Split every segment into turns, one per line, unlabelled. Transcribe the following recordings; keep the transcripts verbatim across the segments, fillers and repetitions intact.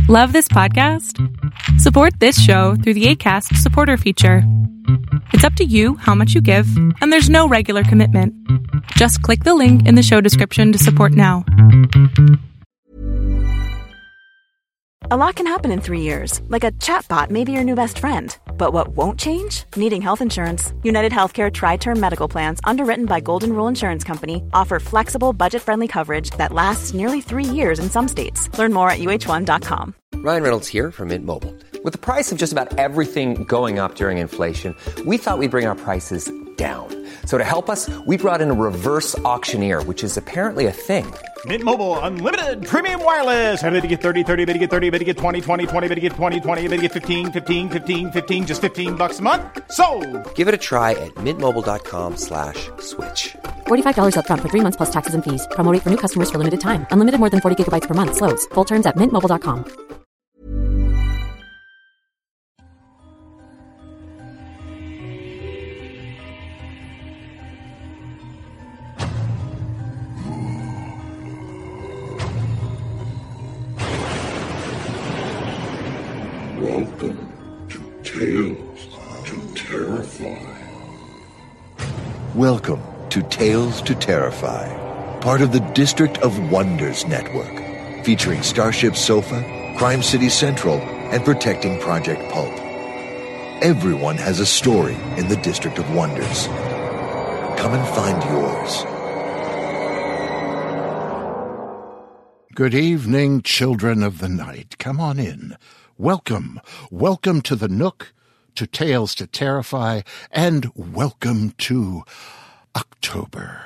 Love this podcast? Support this show through the Acast supporter feature. It's up to you how much you give, and there's no regular commitment. Just click the link in the show description to support now.
A lot can happen in three years, like a chatbot may be your new best friend. But what won't change? Needing health insurance. United Healthcare Tri-Term Medical Plans, underwritten by Golden Rule Insurance Company, offer flexible, budget-friendly coverage that lasts nearly three years in some states. Learn more at U H one dot com.
Ryan Reynolds here from Mint Mobile. With the price of just about everything going up during inflation, we thought we'd bring our prices down. So to help us, we brought in a reverse auctioneer, which is apparently a thing.
Mint Mobile Unlimited Premium Wireless. How to get thirty, thirty, how to get thirty, how to get twenty, twenty, twenty, how to get twenty, twenty, how to get fifteen, fifteen, fifteen, fifteen, just fifteen bucks a month? Sold!
Give it a try at mintmobile.com slash switch.
forty-five dollars up front for three months plus taxes and fees. Promo rate for new customers for limited time. Unlimited more than forty gigabytes per month. Slows full terms at mint mobile dot com.
Welcome to Tales to Terrify.
Welcome to Tales to Terrify, part of the District of Wonders network, featuring Starship Sofa, Crime City Central, and Protecting Project Pulp. Everyone has a story in the District of Wonders. Come and find yours.
Good evening, children of the night. Come on in. Welcome, welcome to the Nook, to Tales to Terrify, and welcome to October.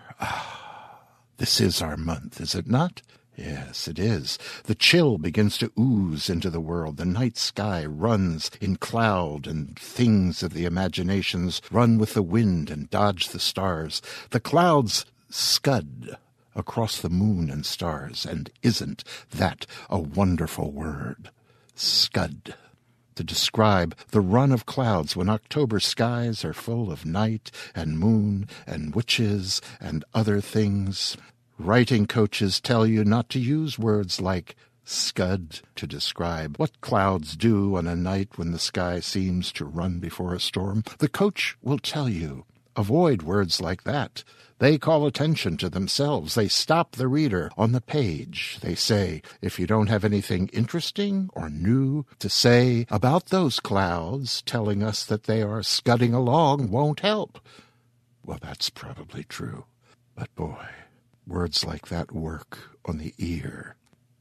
Ah, this is our month, is it not? Yes, it is. The chill begins to ooze into the world. The night sky runs in cloud, and things of the imaginations run with the wind and dodge the stars. The clouds scud across the moon and stars, and isn't that a wonderful word? Scud, to describe the run of clouds when October skies are full of night and moon and witches and other things. Writing coaches tell you not to use words like scud to describe what clouds do on a night when the sky seems to run before a storm. The coach will tell you, avoid words like that. They call attention to themselves. They stop the reader on the page. They say, if you don't have anything interesting or new to say about those clouds, telling us that they are scudding along won't help. Well, that's probably true. But boy, words like that work on the ear.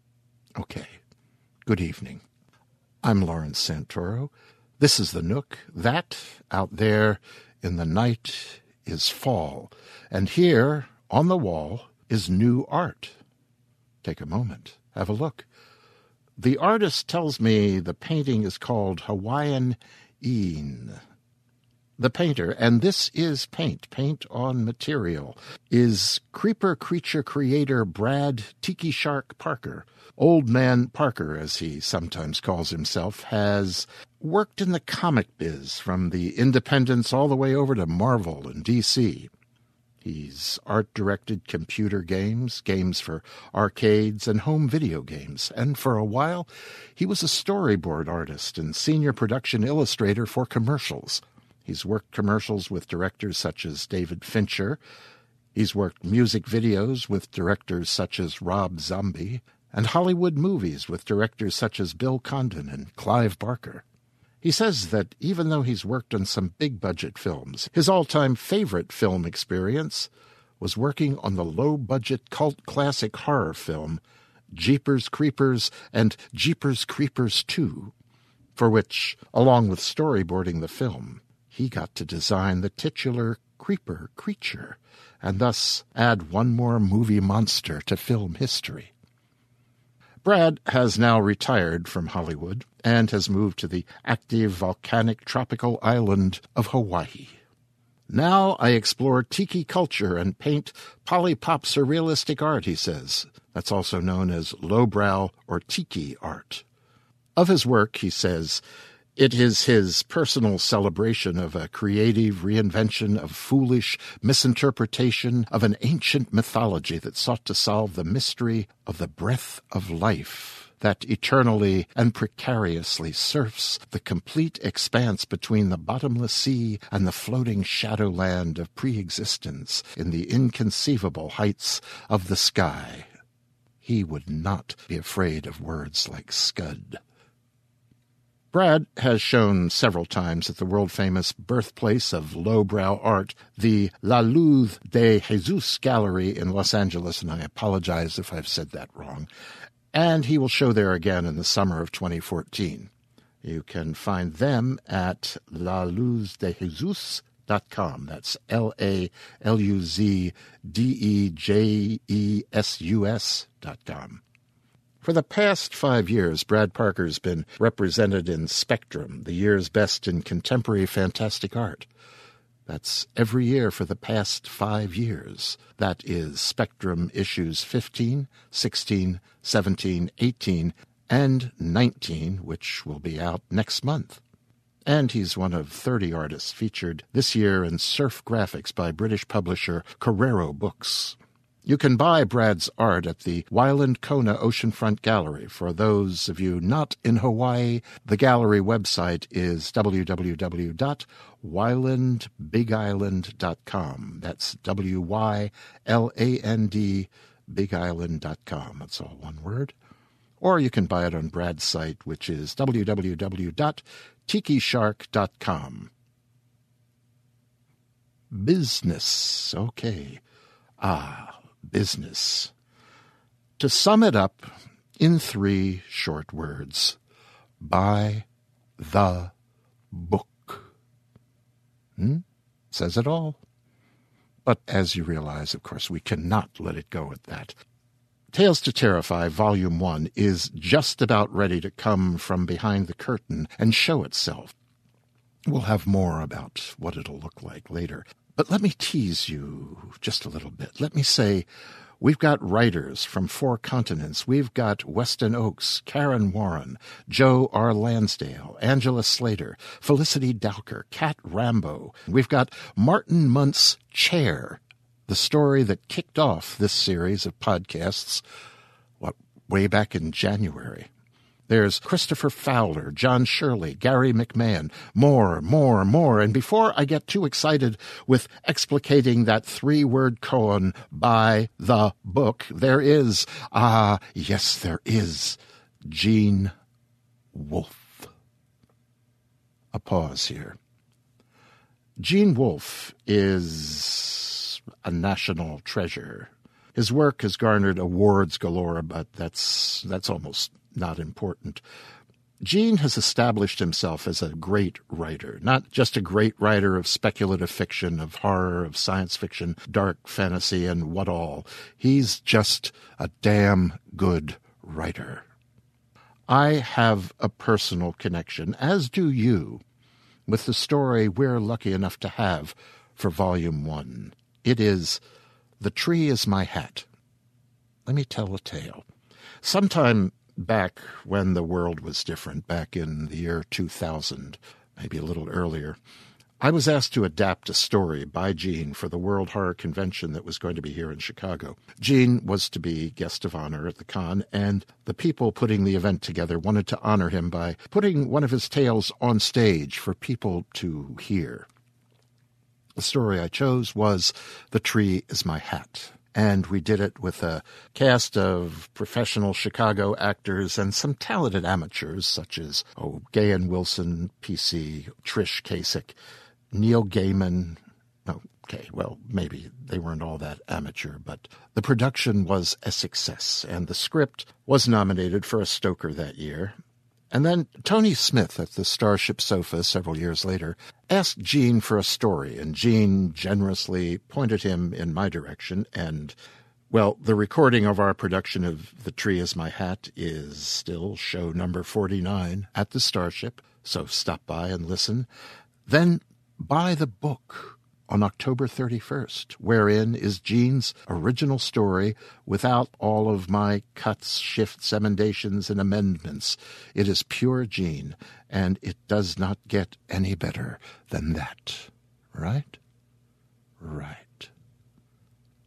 Okay, good evening. I'm Lawrence Santoro. This is the Nook. That, out there in the night, is fall. And here, on the wall, is new art. Take a moment. Have a look. The artist tells me the painting is called Hawaiian Een. The painter, and this is paint, paint on material, is creeper creature creator Brad Tiki Shark Parker. Old Man Parker, as he sometimes calls himself, has worked in the comic biz from the independents all the way over to Marvel and D C. He's art-directed computer games, games for arcades, and home video games. And for a while, he was a storyboard artist and senior production illustrator for commercials. He's worked commercials with directors such as David Fincher. He's worked music videos with directors such as Rob Zombie, and Hollywood movies with directors such as Bill Condon and Clive Barker. He says that even though he's worked on some big-budget films, his all-time favorite film experience was working on the low-budget cult classic horror film Jeepers Creepers and Jeepers Creepers two, for which, along with storyboarding the film, he got to design the titular creeper creature and thus add one more movie monster to film history. Brad has now retired from Hollywood and has moved to the active volcanic tropical island of Hawaii. Now I explore tiki culture and paint polypop surrealistic art, he says. That's also known as lowbrow or tiki art. Of his work, he says, it is his personal celebration of a creative reinvention of foolish misinterpretation of an ancient mythology that sought to solve the mystery of the breath of life that eternally and precariously surfs the complete expanse between the bottomless sea and the floating shadowland of pre-existence in the inconceivable heights of the sky. He would not be afraid of words like scud. Brad has shown several times at the world-famous birthplace of lowbrow art, the La Luz de Jesus Gallery in Los Angeles, and I apologize if I've said that wrong. And he will show there again in the summer of twenty fourteen. You can find them at la luz de jesus dot com. That's L A L U Z D E J E S U S dot com. For the past five years, Brad Parker's been represented in Spectrum, the year's best in contemporary fantastic art. That's every year for the past five years. That is Spectrum issues fifteen, sixteen, seventeen, eighteen, and nineteen, which will be out next month. And he's one of thirty artists featured this year in Surf Graphics by British publisher Carrero Books. You can buy Brad's art at the Wyland Kona Oceanfront Gallery. For those of you not in Hawaii, the gallery website is w w w dot wyland big island dot com. That's W Y L A N D big island dot com. That's all one word. Or you can buy it on Brad's site, which is w w w dot tiki shark dot com. Business. Okay. Ah. Business. To sum it up in three short words, buy the book. Hmm? Says it all. But as you realize, of course, we cannot let it go at that. Tales to Terrify, Volume one, is just about ready to come from behind the curtain and show itself. We'll have more about what it'll look like later. But let me tease you just a little bit. Let me say we've got writers from four continents. We've got Weston Oakes, Karen Warren, Joe R. Lansdale, Angela Slater, Felicity Dowker, Kat Rambo. We've got Martin Munt's Chair, the story that kicked off this series of podcasts, what, way back in January. There's Christopher Fowler, John Shirley, Gary McMahon, more, more, more. And before I get too excited with explicating that three-word koan, by the book, there is, ah, yes, there is, Gene Wolfe. A pause here. Gene Wolfe is a national treasure. His work has garnered awards galore, but that's that's almost not important. Gene has established himself as a great writer, not just a great writer of speculative fiction, of horror, of science fiction, dark fantasy, and what all. He's just a damn good writer. I have a personal connection, as do you, with the story we're lucky enough to have for Volume one. It is The Tree is My Hat. Let me tell a tale. Sometime back when the world was different, back in the year two thousand, maybe a little earlier, I was asked to adapt a story by Gene for the World Horror Convention that was going to be here in Chicago. Gene was to be guest of honor at the con, and the people putting the event together wanted to honor him by putting one of his tales on stage for people to hear. The story I chose was The Tree is My Hat. And we did it with a cast of professional Chicago actors and some talented amateurs such as, oh, Gahan Wilson, P C, Trish Kasich, Neil Gaiman. Okay, well, maybe they weren't all that amateur, but the production was a success, and the script was nominated for a Stoker that year. And then Tony Smith at the Starship Sofa several years later asked Gene for a story, and Gene generously pointed him in my direction. And, well, the recording of our production of The Tree is My Hat is still show number forty-nine at the Starship, so stop by and listen. Then buy the book on October thirty-first, wherein is Gene's original story without all of my cuts, shifts, emendations, and amendments. It is pure Gene, and it does not get any better than that. Right? Right.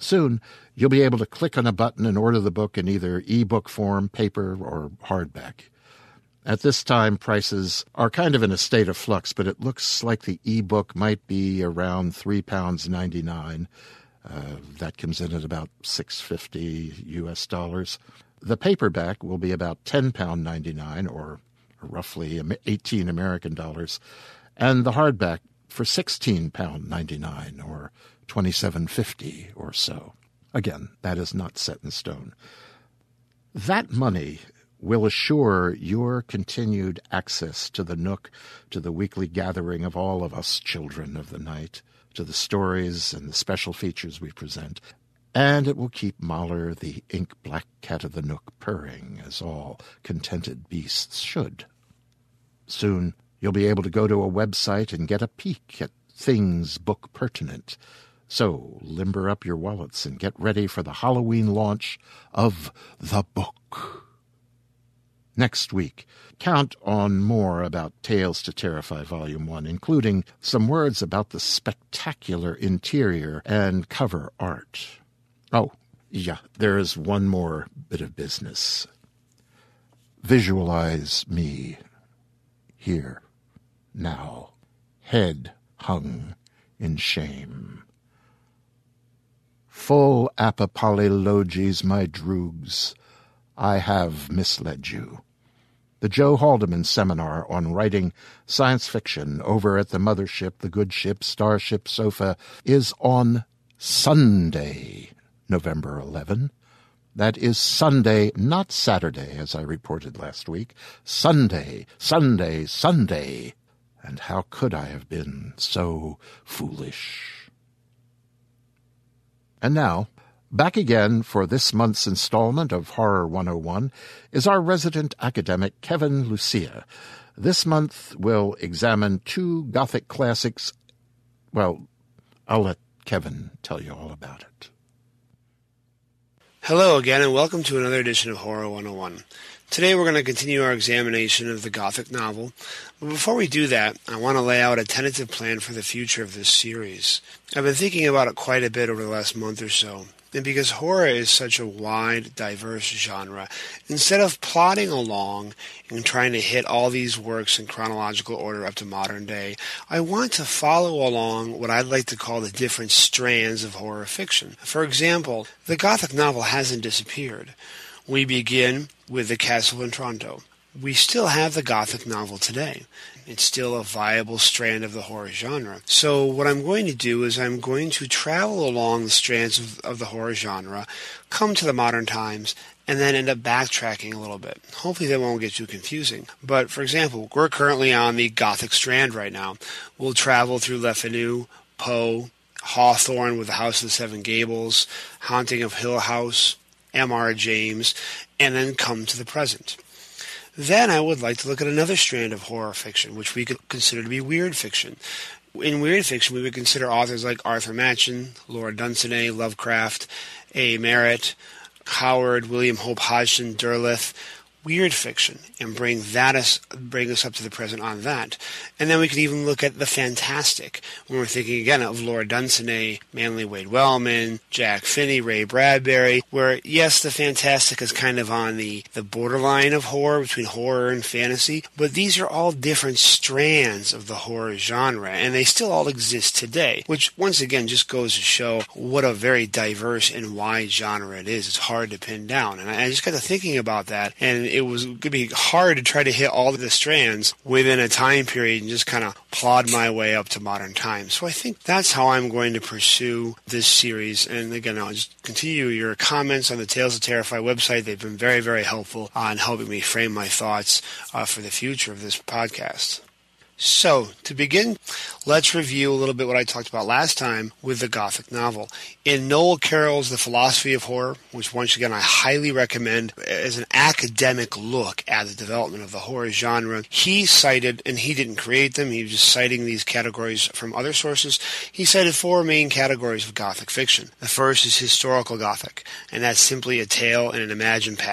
Soon, you'll be able to click on a button and order the book in either e-book form, paper, or hardback. At this time, prices are kind of in a state of flux, but it looks like the e-book might be around three pounds ninety-nine. Uh, that comes in at about six dollars and fifty cents U S dollars. The paperback will be about ten pounds ninety-nine, or roughly eighteen American dollars, and the hardback for sixteen pounds ninety-nine, or twenty-seven fifty or so. Again, that is not set in stone. That money will assure your continued access to the Nook, to the weekly gathering of all of us children of the night, to the stories and the special features we present, and it will keep Mahler, the ink-black cat of the Nook, purring, as all contented beasts should. Soon, you'll be able to go to a website and get a peek at things book pertinent. So, limber up your wallets and get ready for the Halloween launch of The Book. Next week, count on more about Tales to Terrify Volume one, including some words about the spectacular interior and cover art. Oh, yeah, there is one more bit of business. Visualize me, here, now, head hung in shame. Full apopolylogis, my droogs, I have misled you. The Joe Haldeman Seminar on Writing Science Fiction over at the Mothership, the Good Ship, Starship Sofa is on Sunday, November eleventh. That is Sunday, not Saturday, as I reported last week. Sunday, Sunday, Sunday. And how could I have been so foolish? And now, back again for this month's installment of Horror one oh one is our resident academic, Kevin Lucia. This month we'll examine two Gothic classics. Well, I'll let Kevin tell you all about it.
Hello again, and welcome to another edition of Horror one oh one. Today we're going to continue our examination of the Gothic novel, but before we do that, I want to lay out a tentative plan for the future of this series. I've been thinking about it quite a bit over the last month or so, and because horror is such a wide, diverse genre, instead of plodding along and trying to hit all these works in chronological order up to modern day, I want to follow along what I'd like to call the different strands of horror fiction. For example, the Gothic novel hasn't disappeared. We begin with The Castle of Otranto. We still have the Gothic novel today. It's still a viable strand of the horror genre. So what I'm going to do is I'm going to travel along the strands of, of the horror genre, come to the modern times, and then end up backtracking a little bit. Hopefully that won't get too confusing. But, for example, we're currently on the Gothic strand right now. We'll travel through Le Fanu, Poe, Hawthorne with The House of the Seven Gables, Haunting of Hill House, M R James, and then come to the present. Then I would like to look at another strand of horror fiction, which we could consider to be weird fiction. In weird fiction, we would consider authors like Arthur Machen, Laura Dunsany, Lovecraft, A. Merritt, Howard, William Hope Hodgson, Derleth, weird fiction, and bring that us bring us up to the present on that. And then we could even look at the fantastic, when we're thinking again of Laura Dunsany, Manly Wade Wellman, Jack Finney, Ray Bradbury, where yes, the fantastic is kind of on the, the borderline of horror, between horror and fantasy, but these are all different strands of the horror genre, and they still all exist today, which once again just goes to show what a very diverse and wide genre it is. It's hard to pin down, and I just got to thinking about that, and it was going to be hard to try to hit all of the strands within a time period and just kind of plod my way up to modern times. So I think that's how I'm going to pursue this series. And again, I'll just continue your comments on the Tales of Terrify website. They've been very, very helpful on helping me frame my thoughts uh, for the future of this podcast. So, to begin, let's review a little bit what I talked about last time with the Gothic novel. In Noel Carroll's The Philosophy of Horror, which once again I highly recommend as an academic look at the development of the horror genre, he cited, and he didn't create them, he was just citing these categories from other sources, he cited four main categories of Gothic fiction. The first is historical Gothic, and that's simply a tale in an imagined past.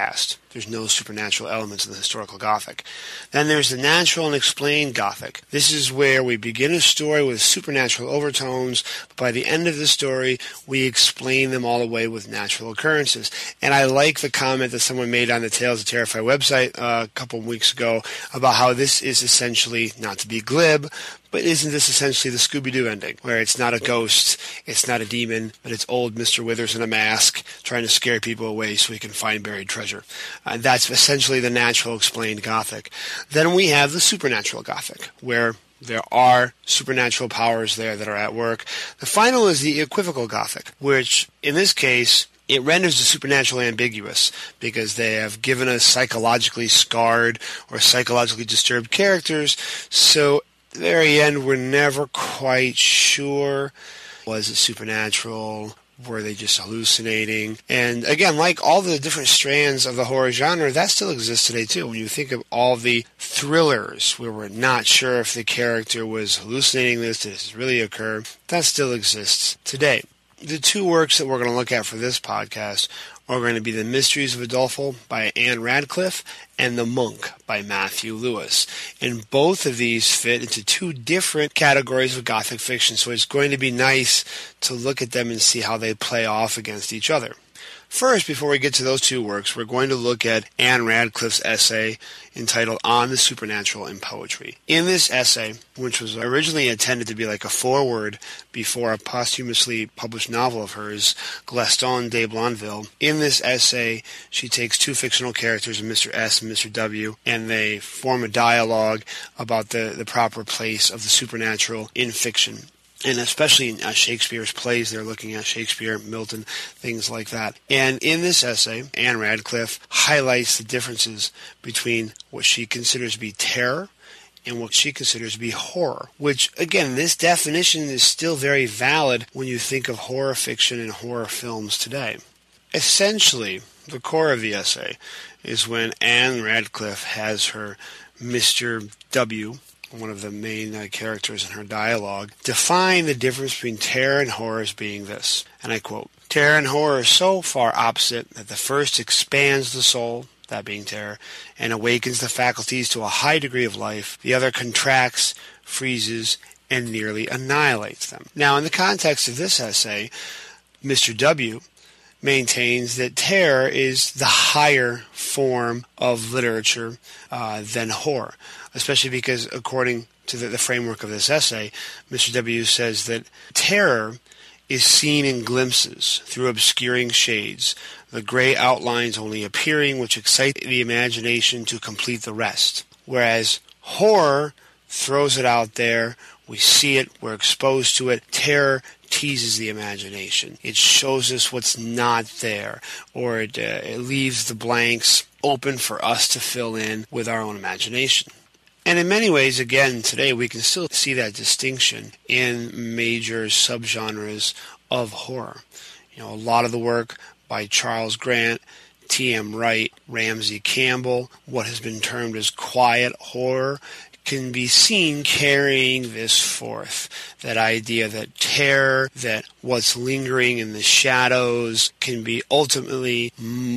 there's no supernatural elements in the historical Gothic. Then there's the natural and explained Gothic. This is where we begin a story with supernatural overtones, but by the end of the story, we explain them all away with natural occurrences. And I like the comment that someone made on the Tales of Terrify website uh, a couple of weeks ago about how this is essentially, not to be glib, but isn't this essentially the Scooby-Doo ending, where it's not a ghost, it's not a demon, but it's old Mister Withers in a mask trying to scare people away so he can find buried treasure. And that's essentially the natural explained Gothic. Then we have the supernatural Gothic, where there are supernatural powers there that are at work. The final is the equivocal Gothic, which, in this case, it renders the supernatural ambiguous because they have given us psychologically scarred or psychologically disturbed characters, so at the very end, we're never quite sure. Was it supernatural? Were they just hallucinating? And again, like all the different strands of the horror genre, that still exists today too. When you think of all the thrillers where we're not sure if the character was hallucinating this, did this really occur, that still exists today. The two works that we're going to look at for this podcast are going to be The Mysteries of Udolpho by Anne Radcliffe and The Monk by Matthew Lewis. And both of these fit into two different categories of Gothic fiction, so it's going to be nice to look at them and see how they play off against each other. First, before we get to those two works, we're going to look at Anne Radcliffe's essay entitled On the Supernatural in Poetry. In this essay, which was originally intended to be like a foreword before a posthumously published novel of hers, Gaston de Blondeville, in this essay, she takes two fictional characters, Mister S and Mister W, and they form a dialogue about the, the proper place of the supernatural in fiction. And especially in uh, Shakespeare's plays, they're looking at Shakespeare, Milton, things like that. And in this essay, Anne Radcliffe highlights the differences between what she considers to be terror and what she considers to be horror, which, again, this definition is still very valid when you think of horror fiction and horror films today. Essentially, the core of the essay is when Anne Radcliffe has her Mister W, one of the main uh, characters in her dialogue, define the difference between terror and horror as being this, and I quote, "Terror and horror are so far opposite that the first expands the soul, that being terror, and awakens the faculties to a high degree of life. The other contracts, freezes, and nearly annihilates them." Now, in the context of this essay, Mister W maintains that terror is the higher form of literature uh, than horror, especially because, according to the, the framework of this essay, Mister W says that terror is seen in glimpses through obscuring shades, the gray outlines only appearing which excite the imagination to complete the rest, whereas horror throws it out there, we see it, we're exposed to it. Terror teases the imagination. It shows us what's not there, or it, uh, it leaves the blanks open for us to fill in with our own imagination. And in many ways, again, today we can still see that distinction in major subgenres of horror. You know, a lot of the work by Charles Grant, T M Wright, Ramsey Campbell, what has been termed as quiet horror, can be seen carrying this forth. That idea that terror, that what's lingering in the shadows, can be ultimately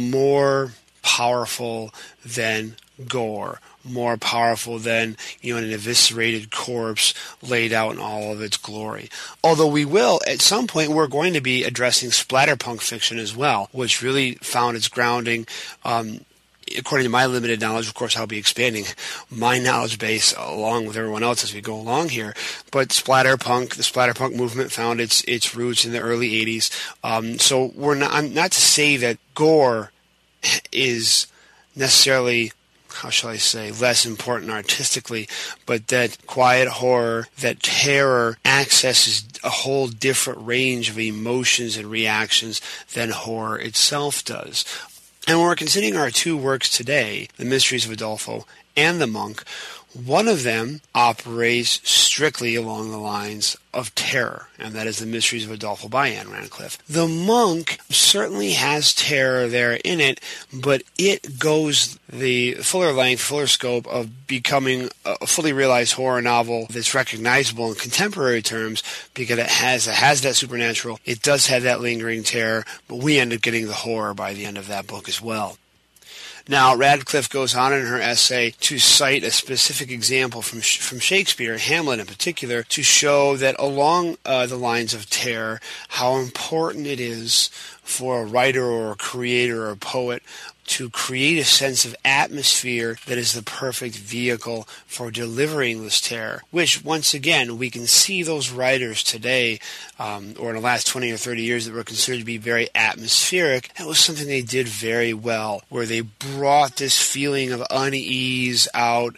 more powerful than gore, more powerful than, you know, an eviscerated corpse laid out in all of its glory. Although we will, at some point, we're going to be addressing splatterpunk fiction as well, which really found its grounding, um, according to my limited knowledge. Of course, I'll be expanding my knowledge base along with everyone else as we go along here. But splatterpunk, the splatterpunk movement found its its roots in the early eighties. Um, so we're not, I'm not to say that gore is necessarily, how shall I say, less important artistically, but that quiet horror, that terror accesses a whole different range of emotions and reactions than horror itself does. And when we're considering our two works today, The Mysteries of Udolpho and The Monk, one of them operates strictly along the lines of terror, and that is The Mysteries of Udolpho by Anne Radcliffe. The Monk certainly has terror there in it, but it goes the fuller length, fuller scope of becoming a fully realized horror novel that's recognizable in contemporary terms because it has, it has that supernatural, it does have that lingering terror, but we end up getting the horror by the end of that book as well. Now, Radcliffe goes on in her essay to cite a specific example from from Shakespeare, Hamlet in particular, to show that along uh, the lines of terror, how important it is for a writer or a creator or a poet to create a sense of atmosphere that is the perfect vehicle for delivering this terror, which, once again, we can see those writers today, um, or in the last twenty or thirty years, that were considered to be very atmospheric. That was something they did very well, where they brought this feeling of unease out,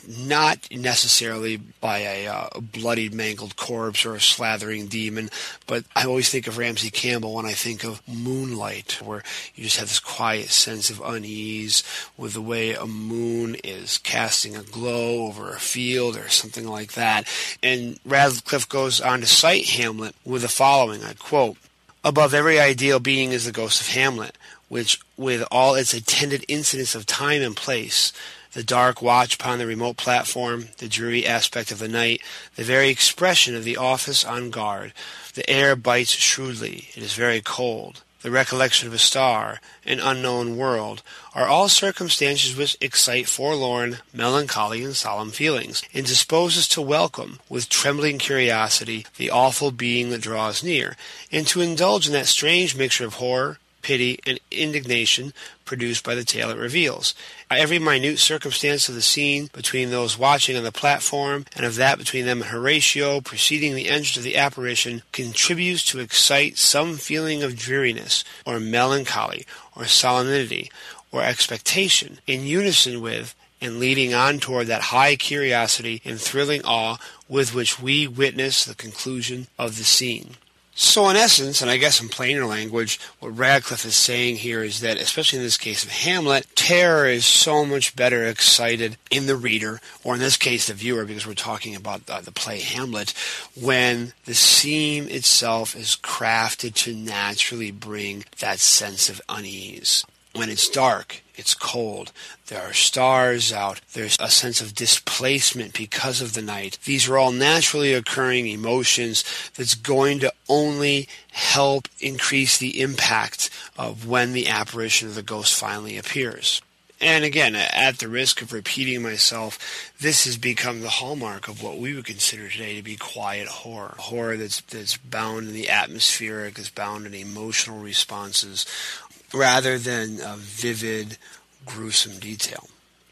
not necessarily by a uh, bloodied, mangled corpse or a slathering demon, but I always think of Ramsey Campbell when I think of Moonlight, where you just have this quiet sense of unease with the way a moon is casting a glow over a field or something like that. And Radcliffe goes on to cite Hamlet with the following, I quote, "Above every ideal being is the ghost of Hamlet, which, with all its attendant incidents of time and place, the dark watch upon the remote platform, the dreary aspect of the night, the very expression of the office on guard. The air bites shrewdly, it is very cold. The recollection of a star, an unknown world, are all circumstances which excite forlorn, melancholy, and solemn feelings, and dispose us to welcome, with trembling curiosity, the awful being that draws near, and to indulge in that strange mixture of horror, pity, and indignation produced by the tale it reveals. Every minute circumstance of the scene between those watching on the platform and of that between them and Horatio preceding the entrance of the apparition contributes to excite some feeling of dreariness or melancholy or solemnity or expectation in unison with and leading on toward that high curiosity and thrilling awe with which we witness the conclusion of the scene." So in essence, and I guess in plainer language, what Radcliffe is saying here is that, especially in this case of Hamlet, terror is so much better excited in the reader, or in this case the viewer, because we're talking about uh, the play Hamlet, when the scene itself is crafted to naturally bring that sense of unease. When it's dark, it's cold, there are stars out, there's a sense of displacement because of the night. These are all naturally occurring emotions that's going to only help increase the impact of when the apparition of the ghost finally appears. And again, at the risk of repeating myself, this has become the hallmark of what we would consider today to be quiet horror. Horror that's, that's bound in the atmospheric, that's bound in emotional responses, rather than a vivid, gruesome detail.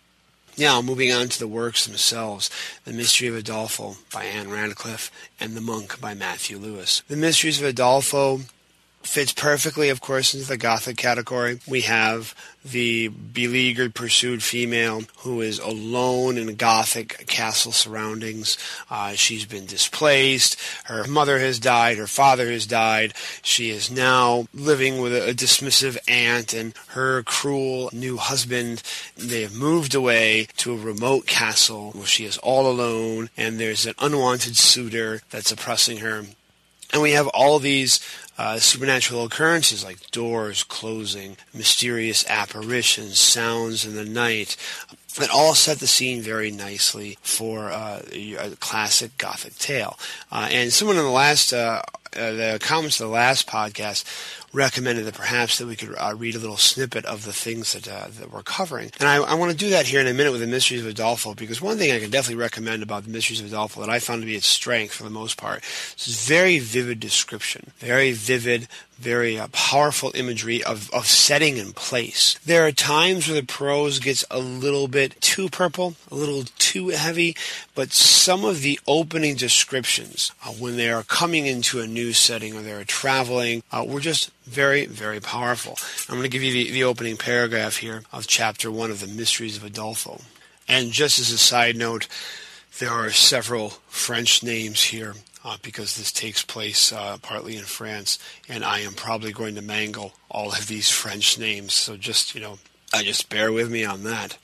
Now, moving on to the works themselves, The Mystery of Udolpho by Anne Radcliffe and The Monk by Matthew Lewis. The Mysteries of Udolpho fits perfectly, of course, into the Gothic category. We have the beleaguered, pursued female who is alone in Gothic castle surroundings. Uh, she's been displaced. Her mother has died. Her father has died. She is now living with a, a dismissive aunt and her cruel new husband. They have moved away to a remote castle where she is all alone, and there's an unwanted suitor that's oppressing her. And we have all these uh, supernatural occurrences like doors closing, mysterious apparitions, sounds in the night, that all set the scene very nicely for uh, a classic Gothic tale. Uh, and someone in the last, uh, uh, the comments of the last podcast recommended that perhaps that we could uh, read a little snippet of the things that uh, that we're covering. And I, I want to do that here in a minute with The Mysteries of Udolpho, because one thing I can definitely recommend about The Mysteries of Udolpho that I found to be its strength for the most part is this very vivid description, very vivid, very uh, powerful imagery of, of setting and place. There are times where the prose gets a little bit too purple, a little too heavy, but some of the opening descriptions, uh, when they are coming into a new setting or they're traveling, uh, were just very, very powerful. I'm going to give you the, the opening paragraph here of chapter one of The Mysteries of Udolpho. And just as a side note, there are several French names here uh, because this takes place uh, partly in France, and I am probably going to mangle all of these French names. So just, you know, uh, just bear with me on that.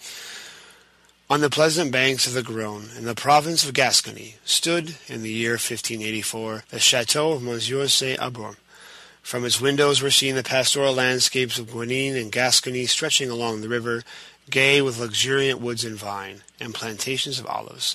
On the pleasant banks of the Garonne, in the province of Gascony, stood, in the year fifteen eighty-four, the chateau of Monsieur Saint-Aubert. From its windows were seen the pastoral landscapes of Guenine and Gascony stretching along the river, gay with luxuriant woods and vine, and plantations of olives.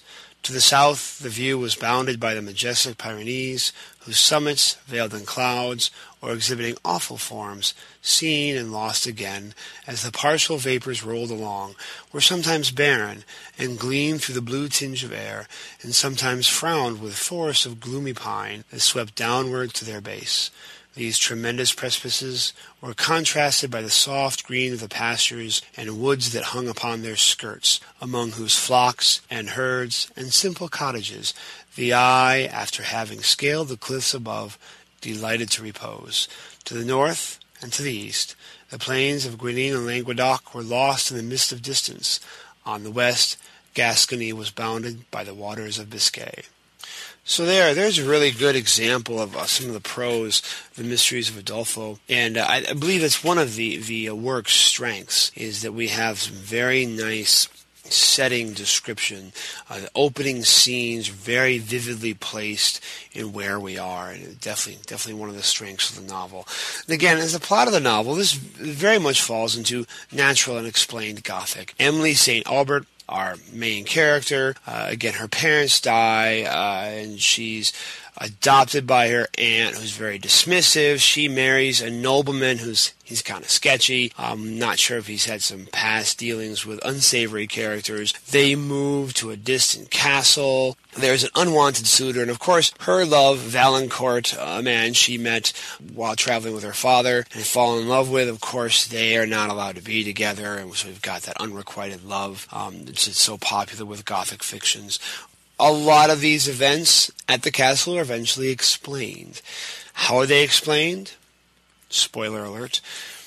To the south, the view was bounded by the majestic Pyrenees, whose summits, veiled in clouds, or exhibiting awful forms, seen and lost again, as the partial vapors rolled along, were sometimes barren, and gleamed through the blue tinge of air, and sometimes frowned with forests of gloomy pine that swept downward to their base. These tremendous precipices were contrasted by the soft green of the pastures and woods that hung upon their skirts, among whose flocks and herds and simple cottages the eye, after having scaled the cliffs above, delighted to repose. To the north and to the east, the plains of Guienne and Languedoc were lost in the mist of distance. On the west, Gascony was bounded by the waters of Biscay. So there, there's a really good example of uh, some of the prose, the Mysteries of Udolpho, and uh, I, I believe it's one of the the uh, work's strengths is that we have some very nice setting description, uh, the opening scenes very vividly placed in where we are, and definitely, definitely one of the strengths of the novel. And again, as the plot of the novel, this very much falls into natural and explained Gothic. Emily Saint Aubert, our main character, uh, again, her parents die, uh, and she's adopted by her aunt, who's very dismissive. She marries a nobleman who's he's kind of sketchy. I'm not sure if he's had some past dealings with unsavory characters. They move to a distant castle. There's an unwanted suitor, and of course, her love, Valancourt, a man she met while traveling with her father and fall in love with. Of course, they are not allowed to be together, and so we've got that unrequited love. Um, it's, it's so popular with Gothic fictions. A lot of these events at the castle are eventually explained. How are they explained? Spoiler alert.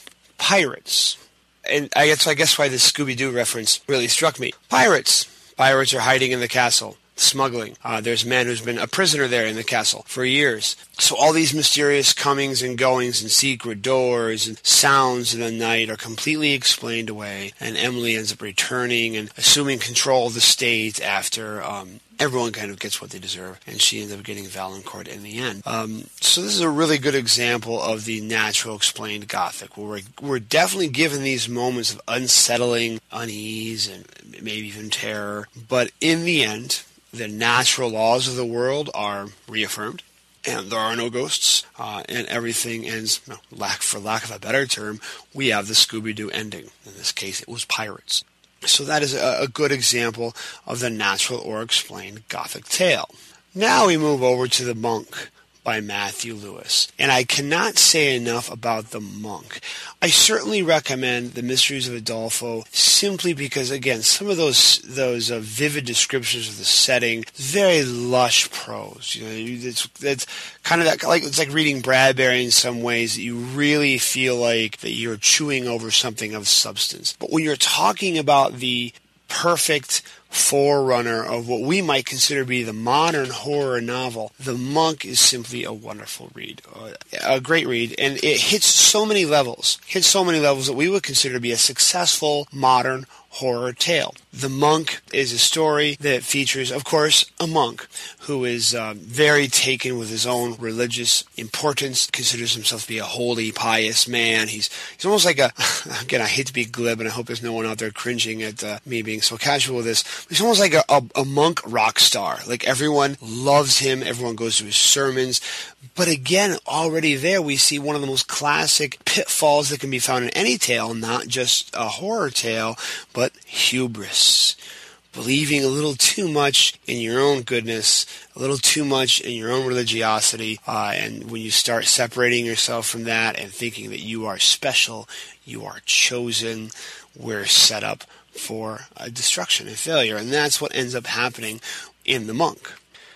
Pirates. And I guess, I guess why this Scooby-Doo reference really struck me. Pirates. Pirates are hiding in the castle, smuggling. Uh, there's a man who's been a prisoner there in the castle for years. So all these mysterious comings and goings and secret doors and sounds in the night are completely explained away, and Emily ends up returning and assuming control of the state after um, everyone kind of gets what they deserve, and she ends up getting Valancourt in the end. Um, so this is a really good example of the natural explained Gothic, where we're, we're definitely given these moments of unsettling unease and maybe even terror, but in the end, the natural laws of the world are reaffirmed, and there are no ghosts, uh, and everything ends, no, lack, for lack of a better term, we have the Scooby-Doo ending. In this case, it was pirates. So that is a, a good example of the natural or explained Gothic tale. Now we move over to The Monk by Matthew Lewis. And I cannot say enough about The Monk. I certainly recommend The Mysteries of Udolpho simply because, again, some of those those uh, vivid descriptions of the setting, very lush prose. You know, it's, it's kind of that, like it's like reading Bradbury in some ways. You really feel like that you're chewing over something of substance. But when you're talking about the perfect forerunner of what we might consider to be the modern horror novel, The Monk is simply a wonderful read, a great read, and it hits so many levels, hits so many levels that we would consider to be a successful modern horror tale. The Monk is a story that features, of course, a monk who is uh, very taken with his own religious importance, considers himself to be a holy, pious man. He's he's almost like a, again, I hate to be glib, and I hope there's no one out there cringing at uh, me being so casual with this. He's almost like a, a, a monk rock star. Like, everyone loves him, everyone goes to his sermons. But again, already there we see one of the most classic pitfalls that can be found in any tale, not just a horror tale, but hubris. Believing a little too much in your own goodness, a little too much in your own religiosity, uh, and when you start separating yourself from that and thinking that you are special, you are chosen, we're set up for a destruction and failure. And that's what ends up happening in The Monk.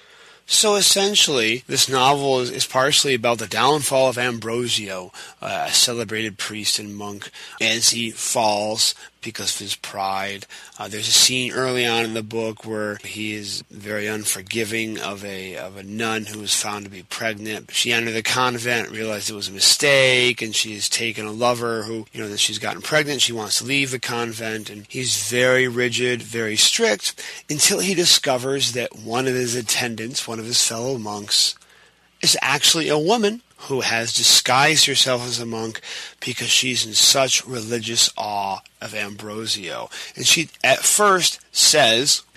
So essentially, this novel is, is partially about the downfall of Ambrosio, uh, a celebrated priest and monk, as he falls because of his pride. Uh, there's a scene early on in the book where he is very unforgiving of a of a nun who was found to be pregnant. She entered the convent, realized it was a mistake, and she's taken a lover who, you know, that she's gotten pregnant. She wants to leave the convent, and he's very rigid, very strict, until he discovers that one of his attendants, one of his fellow monks, is actually a woman who has disguised herself as a monk because she's in such religious awe of Ambrosio. And she, at first, says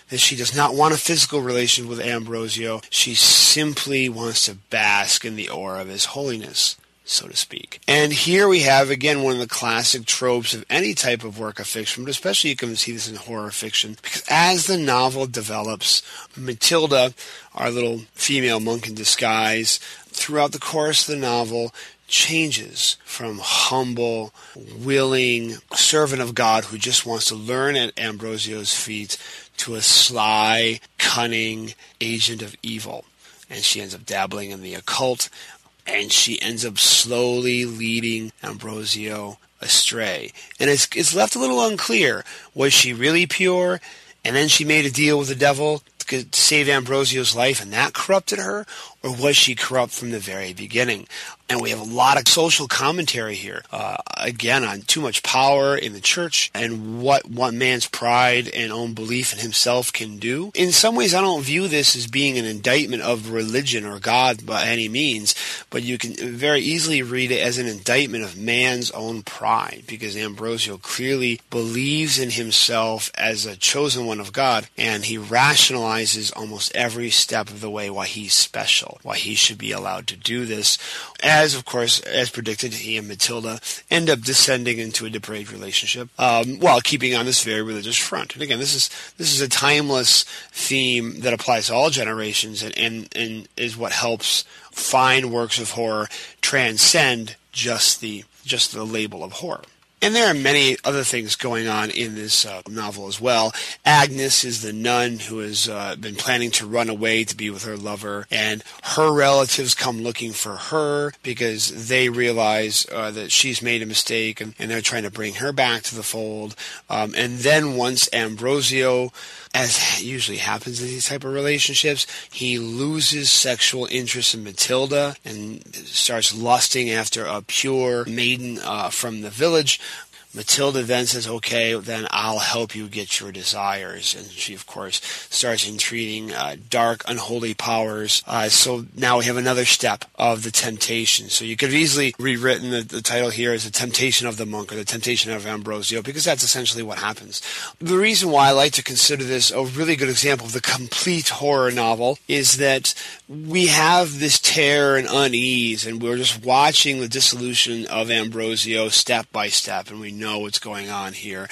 that she does not want a physical relation with Ambrosio. She simply wants to bask in the aura of his holiness, so to speak. And here we have, again, one of the classic tropes of any type of work of fiction, but especially you can see this in horror fiction, because as the novel develops, Matilda, our little female monk in disguise, throughout the course of the novel, changes from humble, willing servant of God who just wants to learn at Ambrosio's feet to a sly, cunning agent of evil. And she ends up dabbling in the occult, and she ends up slowly leading Ambrosio astray. And it's, it's left a little unclear. Was she really pure, and then she made a deal with the devil to save Ambrosio's life, and that corrupted her? Or was she corrupt from the very beginning? And we have a lot of social commentary here, uh, again, on too much power in the church and what one man's pride and own belief in himself can do. In some ways, I don't view this as being an indictment of religion or God by any means, but you can very easily read it as an indictment of man's own pride, because Ambrosio clearly believes in himself as a chosen one of God, and he rationalizes almost every step of the way why he's special, why he should be allowed to do this. As, of course, as predicted, he and Matilda end up descending into a depraved relationship, um, while keeping on this very religious front. And again, this is this is a timeless theme that applies to all generations, and, and, and is what helps fine works of horror transcend just the just the label of horror. And there are many other things going on in this uh, novel as well. Agnes is the nun who has uh, been planning to run away to be with her lover, and her relatives come looking for her because they realize uh, that she's made a mistake, and, and they're trying to bring her back to the fold. Um, and then once Ambrosio, as usually happens in these type of relationships, he loses sexual interest in Matilda and starts lusting after a pure maiden uh, from the village. Matilda then says, okay, then I'll help you get your desires. And she, of course, starts entreating uh, dark, unholy powers. Uh, so now we have another step of the temptation. So you could have easily rewritten the, the title here as The Temptation of the Monk, or The Temptation of Ambrosio, because that's essentially what happens. The reason why I like to consider this a really good example of the complete horror novel is that we have this terror and unease, and we're just watching the dissolution of Ambrosio step by step, and we know know what's going on here.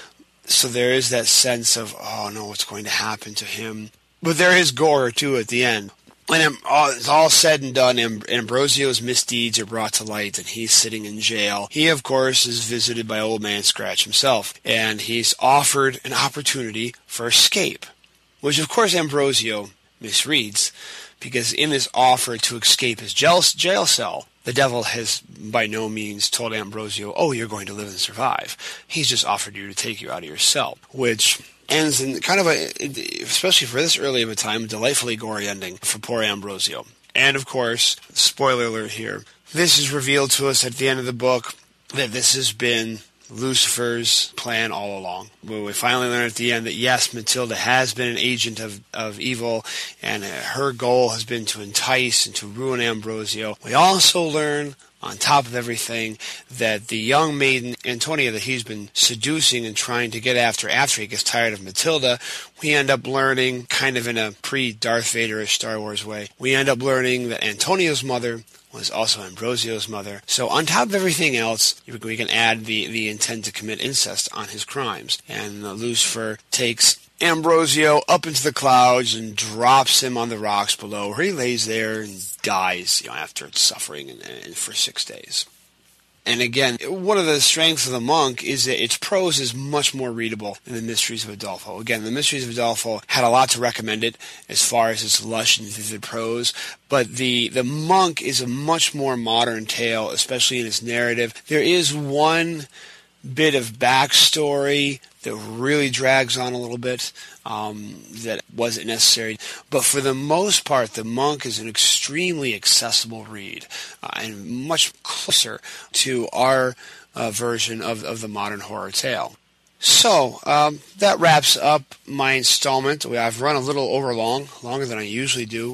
So there is that sense of, oh no, what's going to happen to him? But there is gore too at the end. When it's all said and done, Ambrosio's misdeeds are brought to light, and he's sitting in jail. He, of course, is visited by Old Man Scratch himself, and he's offered an opportunity for escape, which, of course, Ambrosio misreads, because in this offer to escape his jail cell, the devil has by no means told Ambrosio, oh, you're going to live and survive. He's just offered you to take you out of your cell, which ends in kind of a, especially for this early of a time, a delightfully gory ending for poor Ambrosio. And, of course, spoiler alert here, this is revealed to us at the end of the book that this has been Lucifer's plan all along. Where we finally learn at the end that, yes, Matilda has been an agent of, of evil, and her goal has been to entice and to ruin Ambrosio. We also learn, on top of everything, that the young maiden, Antonia, that he's been seducing and trying to get after after he gets tired of Matilda, we end up learning, kind of in a pre-Darth Vader-ish Star Wars way, we end up learning that Antonia's mother was also Ambrosio's mother. So on top of everything else, we can add the, the intent to commit incest on his crimes. And uh, Lucifer takes Ambrosio up into the clouds and drops him on the rocks below, where he lays there and dies, you know, after suffering in, in, for six days. And again, one of the strengths of the Monk is that its prose is much more readable than the Mysteries of Udolpho. Again, the Mysteries of Udolpho had a lot to recommend it as far as its lush and vivid prose, but the, the Monk is a much more modern tale, especially in its narrative. There is one bit of backstory that really drags on a little bit, um, that wasn't necessary. But for the most part, The Monk is an extremely accessible read, uh, and much closer to our uh, version of, of the modern horror tale. So, um, that wraps up my installment. I've run a little over long, longer than I usually do.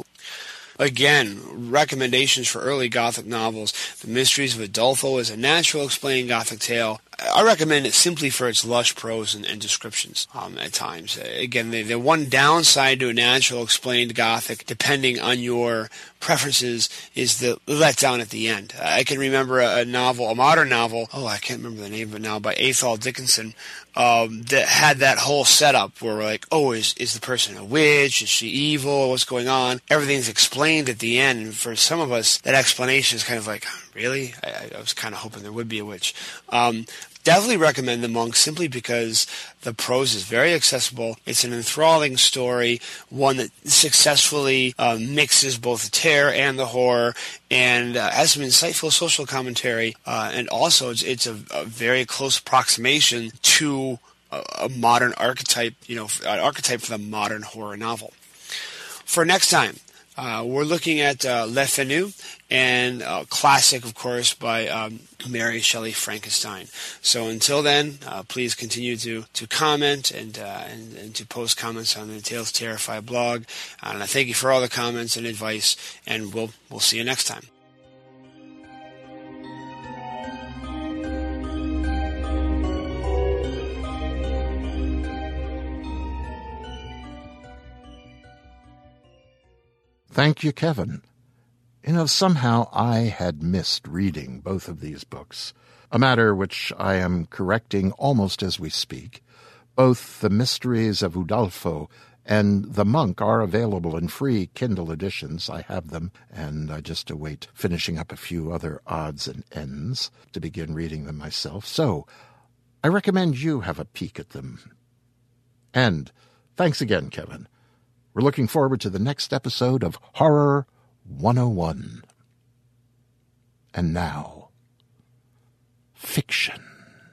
Again, recommendations for early Gothic novels. The Mysteries of Udolpho is a natural explained Gothic tale. I recommend it simply for its lush prose and, and descriptions um, at times. Again, the, the one downside to a natural explained Gothic, depending on your preferences, is the letdown at the end. I can remember a, a novel, a modern novel, oh, I can't remember the name of it now, by Athol Dickinson, um, that had that whole setup where we're like, oh, is, is the person a witch? Is she evil? What's going on? Everything's explained at the end, and for some of us, that explanation is kind of like, really? I, I was kind of hoping there would be a witch. Um, Definitely recommend The Monk simply because the prose is very accessible. It's an enthralling story, one that successfully uh, mixes both the terror and the horror, and uh, has some insightful social commentary. Uh, and also, it's, it's a, a very close approximation to a, a modern archetype, you know, an archetype for the modern horror novel. For next time, Uh, we're looking at uh, Le Fanu, and a classic, of course, by um, Mary Shelley, Frankenstein. So until then, uh, please continue to, to comment and, uh, and and to post comments on the Tales to Terrify blog. Uh, and I thank you for all the comments and advice, and we'll we'll see you next time.
Thank you, Kevin. You know, somehow I had missed reading both of these books, a matter which I am correcting almost as we speak. Both The Mysteries of Udolpho and The Monk are available in free Kindle editions. I have them, and I just await finishing up a few other odds and ends to begin reading them myself. So I recommend you have a peek at them. And thanks again, Kevin. We're looking forward to the next episode of Horror one oh one. And now, fiction.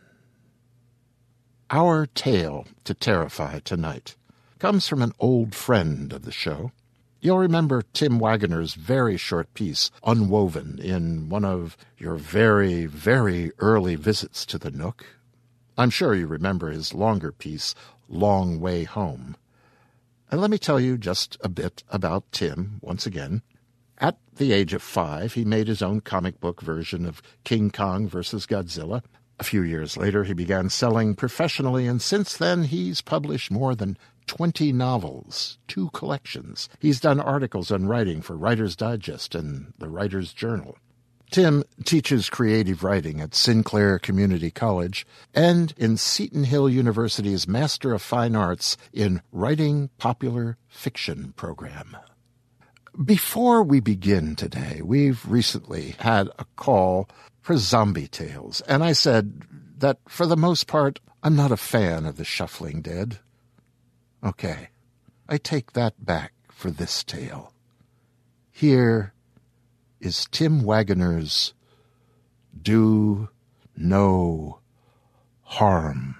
Our tale to terrify tonight comes from an old friend of the show. You'll remember Tim Waggoner's very short piece, Unwoven, in one of your very, very early visits to the Nook. I'm sure you remember his longer piece, Long Way Home. And let me tell you just a bit about Tim once again. At the age of five, he made his own comic book version of King Kong versus Godzilla. A few years later, he began selling professionally, and since then he's published more than twenty novels, two collections. He's done articles on writing for Writer's Digest and the Writer's Journal. Tim teaches creative writing at Sinclair Community College and in Seton Hill University's Master of Fine Arts in Writing Popular Fiction program. Before we begin today, we've recently had a call for zombie tales, and I said that for the most part, I'm not a fan of the Shuffling Dead. Okay, I take that back for this tale. Here is Tim Waggoner's Do No Harm.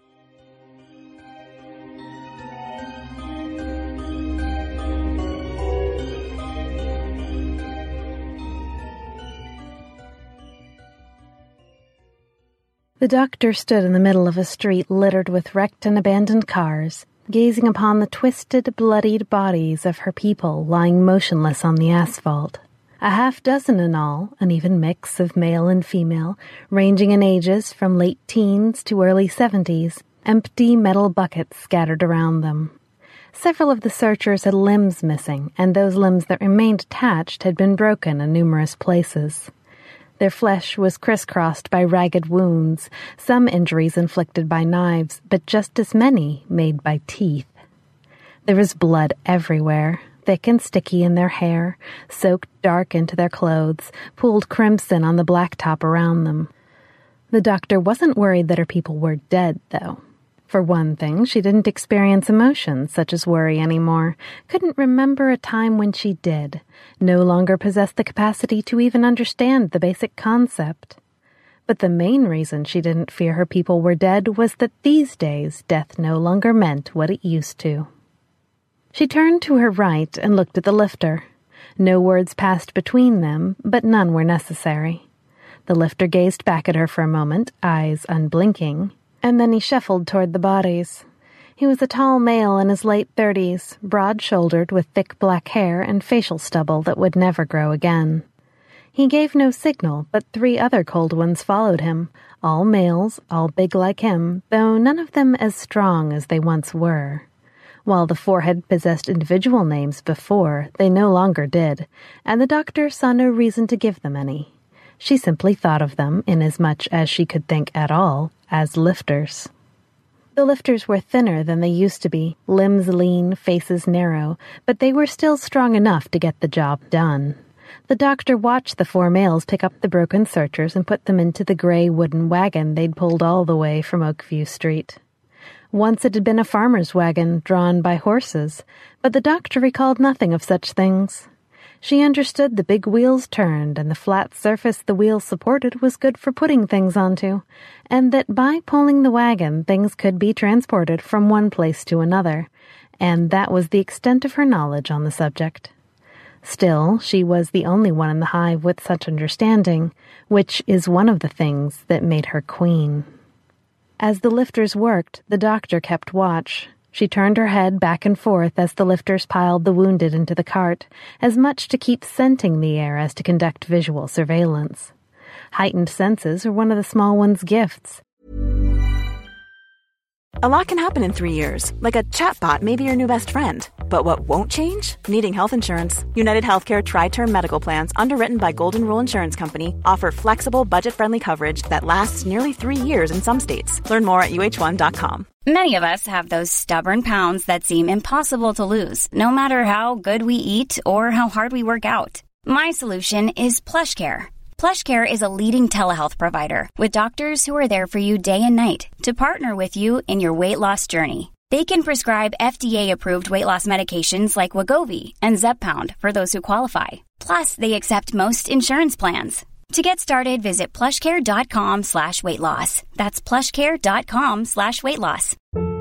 The doctor stood in the middle of a street littered with wrecked and abandoned cars, gazing upon the twisted, bloodied bodies of her people lying motionless on the asphalt. A half dozen in all, an even mix of male and female, ranging in ages from late teens to early seventies, empty metal buckets scattered around them. Several of the searchers had limbs missing, and those limbs that remained attached had been broken in numerous places. Their flesh was crisscrossed by ragged wounds, some injuries inflicted by knives, but just as many made by teeth. There was blood everywhere, thick and sticky in their hair, soaked dark into their clothes, pooled crimson on the blacktop around them. The doctor wasn't worried that her people were dead, though. For one thing, she didn't experience emotions such as worry anymore, couldn't remember a time when she did, no longer possessed the capacity to even understand the basic concept. But the main reason she didn't fear her people were dead was that these days death no longer meant what it used to. She turned to her right and looked at the lifter. No words passed between them, but none were necessary. The lifter gazed back at her for a moment, eyes unblinking, and then he shuffled toward the bodies. He was a tall male in his late thirties, broad-shouldered with thick black hair and facial stubble that would never grow again. He gave no signal, but three other cold ones followed him, all males, all big like him, though none of them as strong as they once were. While the four had possessed individual names before, they no longer did, and the doctor saw no reason to give them any. She simply thought of them, inasmuch as she could think at all, as lifters. The lifters were thinner than they used to be, limbs lean, faces narrow, but they were still strong enough to get the job done. The doctor watched the four males pick up the broken searchers and put them into the gray wooden wagon they'd pulled all the way from Oakview Street. Once it had been a farmer's wagon drawn by horses, but the doctor recalled nothing of such things. She understood the big wheels turned and the flat surface the wheels supported was good for putting things onto, and that by pulling the wagon things could be transported from one place to another, and that was the extent of her knowledge on the subject. Still, she was the only one in the hive with such understanding, which is one of the things that made her queen. As the lifters worked, the doctor kept watch. She turned her head back and forth as the lifters piled the wounded into the cart, as much to keep scenting the air as to conduct visual surveillance. Heightened senses are one of the small one's gifts.
A lot can happen in three years, like a chatbot may be your new best friend. But what won't change? Needing health insurance. United Healthcare Tri-Term Medical Plans, underwritten by Golden Rule Insurance Company, offer flexible, budget-friendly coverage that lasts nearly three years in some states. Learn more at U H one dot com.
Many of us have those stubborn pounds that seem impossible to lose, no matter how good we eat or how hard we work out. My solution is PlushCare. PlushCare is a leading telehealth provider with doctors who are there for you day and night to partner with you in your weight loss journey. They can prescribe F D A-approved weight loss medications like Wegovy and Zepbound for those who qualify. Plus, they accept most insurance plans. To get started, visit plushcare.com slash weight loss. That's plushcare.com slash weight loss.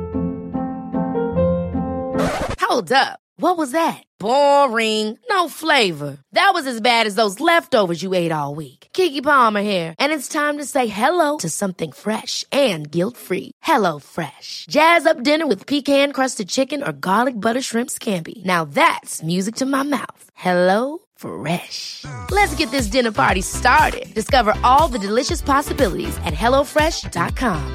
Hold up. What was that? Boring. No flavor. That was as bad as those leftovers you ate all week. Keke Palmer here, and it's time to say hello to something fresh and guilt-free. Hello Fresh. Jazz up dinner with pecan-crusted chicken or garlic butter shrimp scampi. Now that's music to my mouth. Hello Fresh. Let's get this dinner party started. Discover all the delicious possibilities at hello fresh dot com.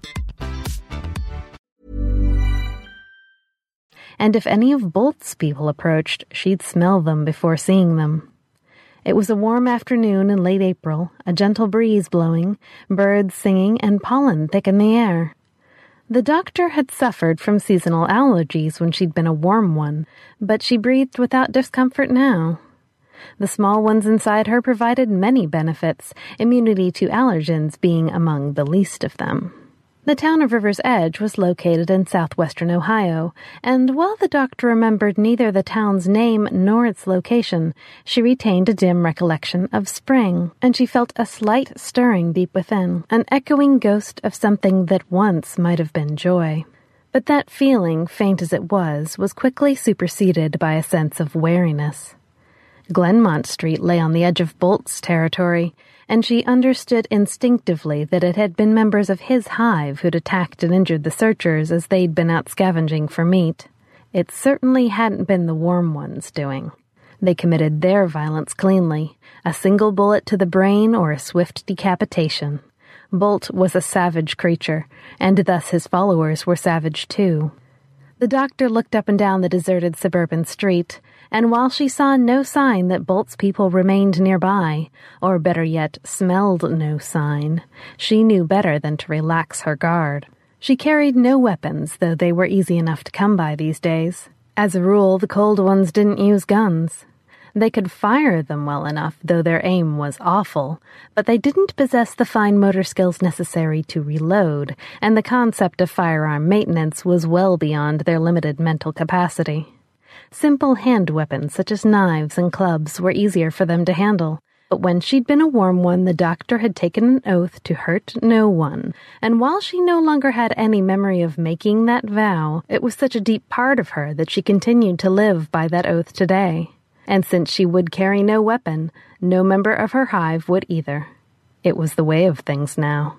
And if any of Bolt's people approached, she'd smell them before seeing them. It was a warm afternoon in late April, a gentle breeze blowing, birds singing, and pollen thick in the air. The doctor had suffered from seasonal allergies when she'd been a warm one, but she breathed without discomfort now. The small ones inside her provided many benefits, immunity to allergens being among the least of them. The town of River's Edge was located in southwestern Ohio, and while the doctor remembered neither the town's name nor its location, she retained a dim recollection of spring, and she felt a slight stirring deep within, an echoing ghost of something that once might have been joy. But that feeling, faint as it was, was quickly superseded by a sense of wariness. Glenmont Street lay on the edge of Bolt's territory, and she understood instinctively that it had been members of his hive who'd attacked and injured the searchers as they'd been out scavenging for meat. It certainly hadn't been the warm ones doing. They committed their violence cleanly, a single bullet to the brain or a swift decapitation. Bolt was a savage creature, and thus his followers were savage too. The doctor looked up and down the deserted suburban street, and while she saw no sign that Bolt's people remained nearby, or better yet, smelled no sign, she knew better than to relax her guard. She carried no weapons, though they were easy enough to come by these days. As a rule, the cold ones didn't use guns. They could fire them well enough, though their aim was awful, but they didn't possess the fine motor skills necessary to reload, and the concept of firearm maintenance was well beyond their limited mental capacity. Simple hand weapons such as knives and clubs were easier for them to handle, but when she'd been a warm one, the doctor had taken an oath to hurt no one, and while she no longer had any memory of making that vow, it was such a deep part of her that she continued to live by that oath today. And since she would carry no weapon, no member of her hive would either. It was the way of things now.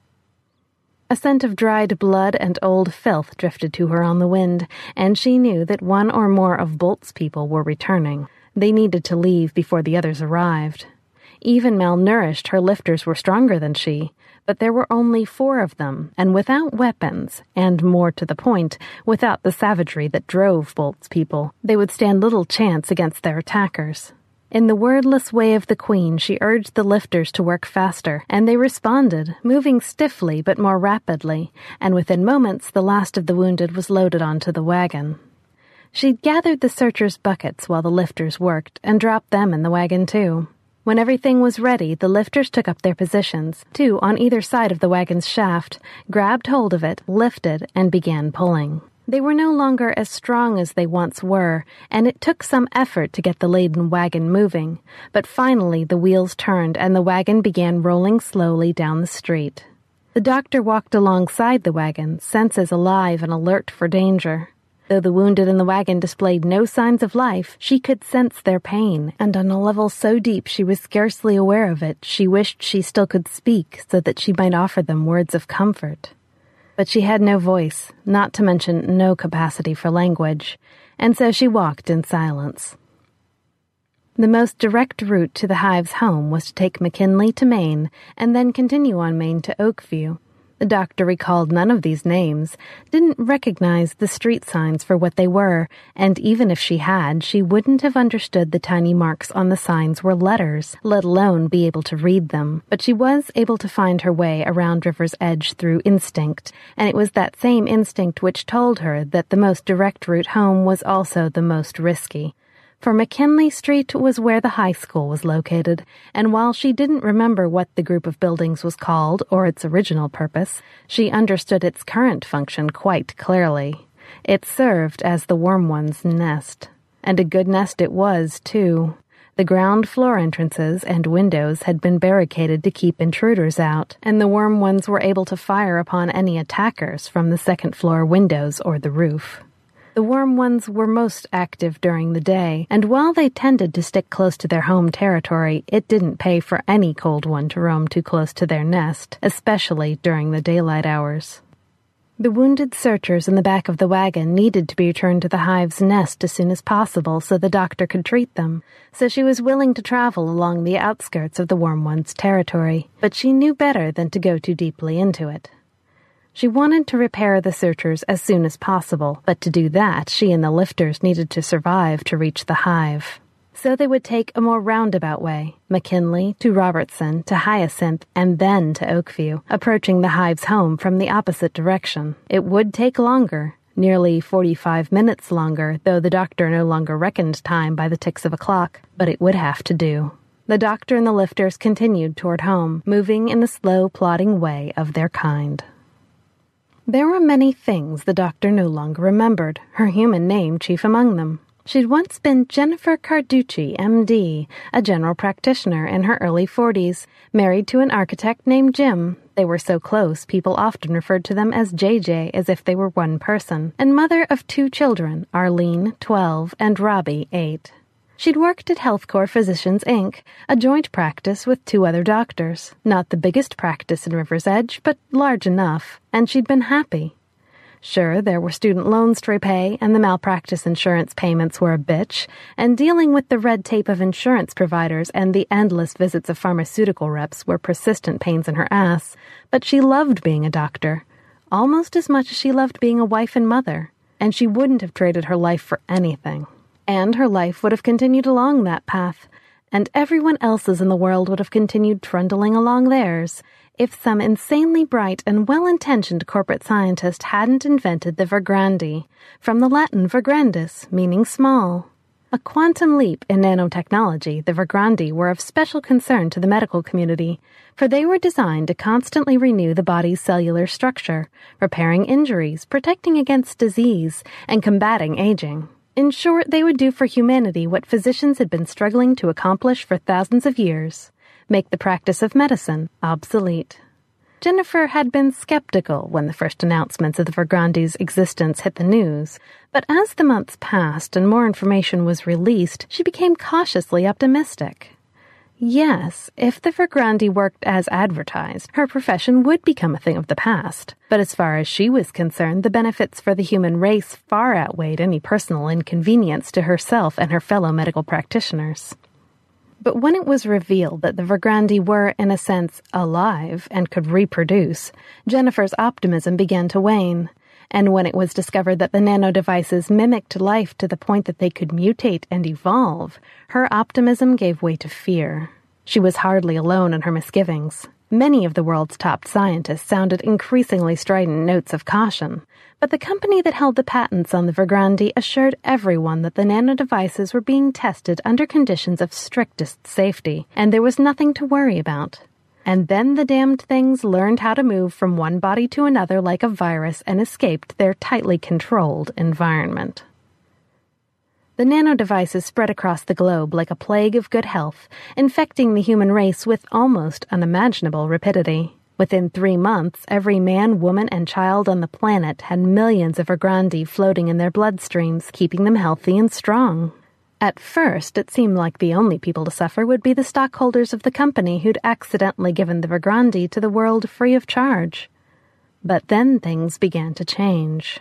A scent of dried blood and old filth drifted to her on the wind, and she knew that one or more of Bolt's people were returning. They needed to leave before the others arrived. Even malnourished, her lifters were stronger than she, but there were only four of them, and without weapons, and more to the point, without the savagery that drove Bolt's people, they would stand little chance against their attackers. In the wordless way of the Queen, she urged the lifters to work faster, and they responded, moving stiffly but more rapidly, and within moments the last of the wounded was loaded onto the wagon. She'd gathered the searchers' buckets while the lifters worked, and dropped them in the wagon too. When everything was ready, the lifters took up their positions, two on either side of the wagon's shaft, grabbed hold of it, lifted, and began pulling. They were no longer as strong as they once were, and it took some effort to get the laden wagon moving, but finally the wheels turned and the wagon began rolling slowly down the street. The doctor walked alongside the wagon, senses alive and alert for danger. Though the wounded in the wagon displayed no signs of life, she could sense their pain, and on a level so deep she was scarcely aware of it, she wished she still could speak so that she might offer them words of comfort. But she had no voice, not to mention no capacity for language, and so she walked in silence. The most direct route to the Hive's home was to take McKinley to Maine, and then continue on Maine to Oakview. The doctor recalled none of these names, didn't recognize the street signs for what they were, and even if she had, she wouldn't have understood the tiny marks on the signs were letters, let alone be able to read them. But she was able to find her way around River's Edge through instinct, and it was that same instinct which told her that the most direct route home was also the most risky. For McKinley Street was where the high school was located, and while she didn't remember what the group of buildings was called or its original purpose, she understood its current function quite clearly. It served as the Worm One's nest. And a good nest it was, too. The ground floor entrances and windows had been barricaded to keep intruders out, and the Worm Ones were able to fire upon any attackers from the second floor windows or the roof. The Worm Ones were most active during the day, and while they tended to stick close to their home territory, it didn't pay for any Cold One to roam too close to their nest, especially during the daylight hours. The wounded searchers in the back of the wagon needed to be returned to the Hive's nest as soon as possible so the doctor could treat them, so she was willing to travel along the outskirts of the Worm One's territory, but she knew better than to go too deeply into it. She wanted to repair the searchers as soon as possible, but to do that, she and the lifters needed to survive to reach the Hive. So they would take a more roundabout way, McKinley to Robertson to Hyacinth and then to Oakview, approaching the Hive's home from the opposite direction. It would take longer, nearly forty-five minutes longer, though the doctor no longer reckoned time by the ticks of a clock, but it would have to do. The doctor and the lifters continued toward home, moving in the slow, plodding way of their kind. There were many things the doctor no longer remembered, her human name chief among them. She'd once been Jennifer Carducci, M D, a general practitioner in her early forties, married to an architect named Jim. They were so close, people often referred to them as J J as if they were one person, and mother of two children, Arlene, twelve, and Robbie, eight. She'd worked at HealthCore Physicians, Incorporated, a joint practice with two other doctors. Not the biggest practice in River's Edge, but large enough, and she'd been happy. Sure, there were student loans to repay, and the malpractice insurance payments were a bitch, and dealing with the red tape of insurance providers and the endless visits of pharmaceutical reps were persistent pains in her ass, but she loved being a doctor, almost as much as she loved being a wife and mother, and she wouldn't have traded her life for anything. And her life would have continued along that path, and everyone else's in the world would have continued trundling along theirs, if some insanely bright and well-intentioned corporate scientist hadn't invented the Vigrandi, from the Latin vigrandis, meaning small. A quantum leap in nanotechnology, the Vigrandi were of special concern to the medical community, for they were designed to constantly renew the body's cellular structure, repairing injuries, protecting against disease, and combating aging. In short, they would do for humanity what physicians had been struggling to accomplish for thousands of years, make the practice of medicine obsolete. Jennifer had been skeptical when the first announcements of the Vigrandi's existence hit the news, but as the months passed and more information was released, she became cautiously optimistic. Yes, if the Vigrandi worked as advertised, her profession would become a thing of the past. But as far as she was concerned, the benefits for the human race far outweighed any personal inconvenience to herself and her fellow medical practitioners. But when it was revealed that the Vigrandi were, in a sense, alive and could reproduce, Jennifer's optimism began to wane. And when it was discovered that the nanodevices mimicked life to the point that they could mutate and evolve, her optimism gave way to fear. She was hardly alone in her misgivings. Many of the world's top scientists sounded increasingly strident notes of caution, but the company that held the patents on the Vigrandi assured everyone that the nanodevices were being tested under conditions of strictest safety, and there was nothing to worry about. And then the damned things learned how to move from one body to another like a virus and escaped their tightly controlled environment. The nanodevices spread across the globe like a plague of good health, infecting the human race with almost unimaginable rapidity. Within three months, every man, woman, and child on the planet had millions of Vigrandi floating in their bloodstreams, keeping them healthy and strong. At first, it seemed like the only people to suffer would be the stockholders of the company who'd accidentally given the Vigrandi to the world free of charge. But then things began to change.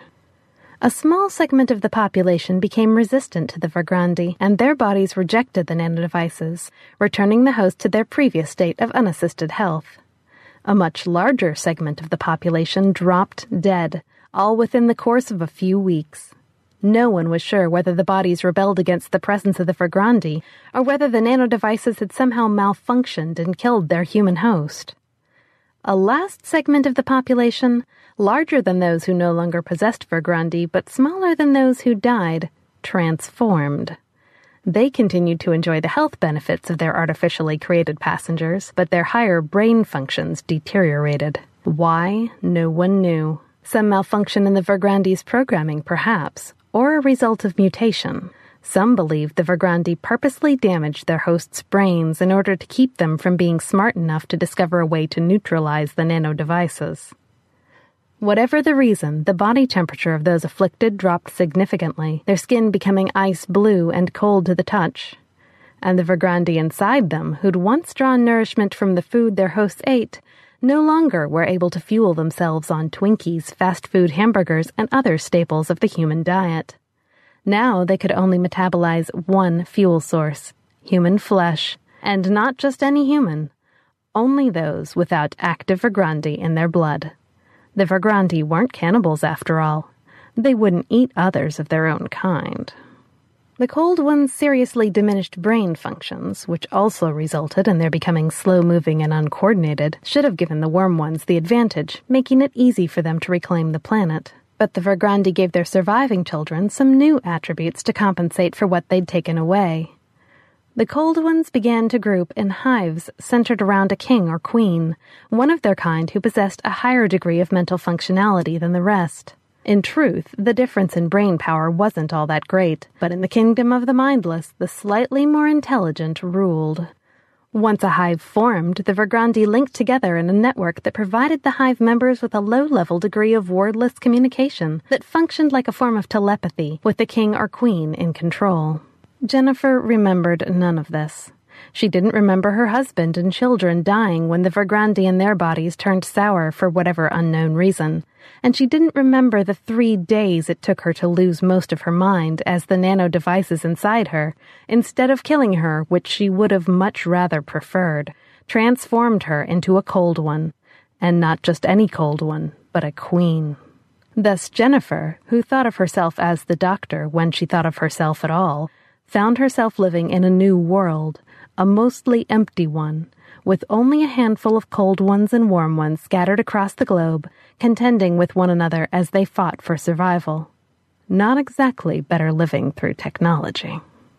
A small segment of the population became resistant to the Vigrandi, and their bodies rejected the nanodevices, returning the host to their previous state of unassisted health. A much larger segment of the population dropped dead, all within the course of a few weeks. No one was sure whether the bodies rebelled against the presence of the Vigrandi, or whether the nanodevices had somehow malfunctioned and killed their human host. A last segment of the population, larger than those who no longer possessed Vigrandi, but smaller than those who died, transformed. They continued to enjoy the health benefits of their artificially created passengers, but their higher brain functions deteriorated. Why? No one knew. Some malfunction in the Vigrandi's programming, perhaps, or a result of mutation. Some believed the Vigrandi purposely damaged their hosts' brains in order to keep them from being smart enough to discover a way to neutralize the nanodevices. Whatever the reason, the body temperature of those afflicted dropped significantly, their skin becoming ice blue and cold to the touch. And the Vigrandi inside them, who'd once drawn nourishment from the food their hosts ate, no longer were able to fuel themselves on Twinkies, fast food hamburgers, and other staples of the human diet. Now they could only metabolize one fuel source, human flesh, and not just any human, only those without active Vigrandi in their blood. The Vigrandi weren't cannibals after all. They wouldn't eat others of their own kind. The cold ones' seriously diminished brain functions, which also resulted in their becoming slow-moving and uncoordinated, should have given the warm ones the advantage, making it easy for them to reclaim the planet. But the Vigrandi gave their surviving children some new attributes to compensate for what they'd taken away. The cold ones began to group in hives centered around a king or queen, one of their kind who possessed a higher degree of mental functionality than the rest. In truth, the difference in brain power wasn't all that great, but in the kingdom of the mindless, the slightly more intelligent ruled. Once a hive formed, the Vigrandi linked together in a network that provided the hive members with a low-level degree of wordless communication that functioned like a form of telepathy, with the king or queen in control. Jennifer remembered none of this. She didn't remember her husband and children dying when the Vigrandi in their bodies turned sour for whatever unknown reason, and she didn't remember the three days it took her to lose most of her mind as the nano devices inside her, instead of killing her, which she would have much rather preferred, transformed her into a cold one, and not just any cold one, but a queen. Thus Jennifer, who thought of herself as the doctor when she thought of herself at all, found herself living in a new world, a mostly empty one, with only a handful of cold ones and warm ones scattered across the globe, contending with one another as they fought for survival. Not exactly better living through technology.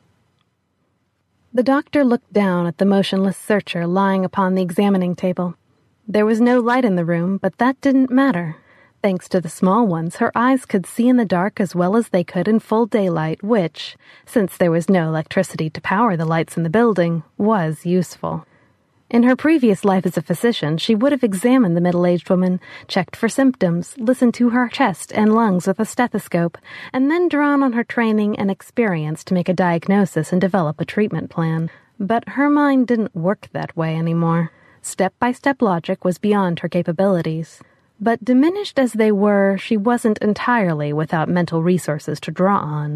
The doctor looked down at the motionless searcher lying upon the examining table. There was no light in the room, but that didn't matter. Thanks to the small ones, her eyes could see in the dark as well as they could in full daylight, which, since there was no electricity to power the lights in the building, was useful. In her previous life as a physician, she would have examined the middle-aged woman, checked for symptoms, listened to her chest and lungs with a stethoscope, and then drawn on her training and experience to make a diagnosis and develop a treatment plan. But her mind didn't work that way anymore. Step-by-step logic was beyond her capabilities. But diminished as they were, she wasn't entirely without mental resources to draw on.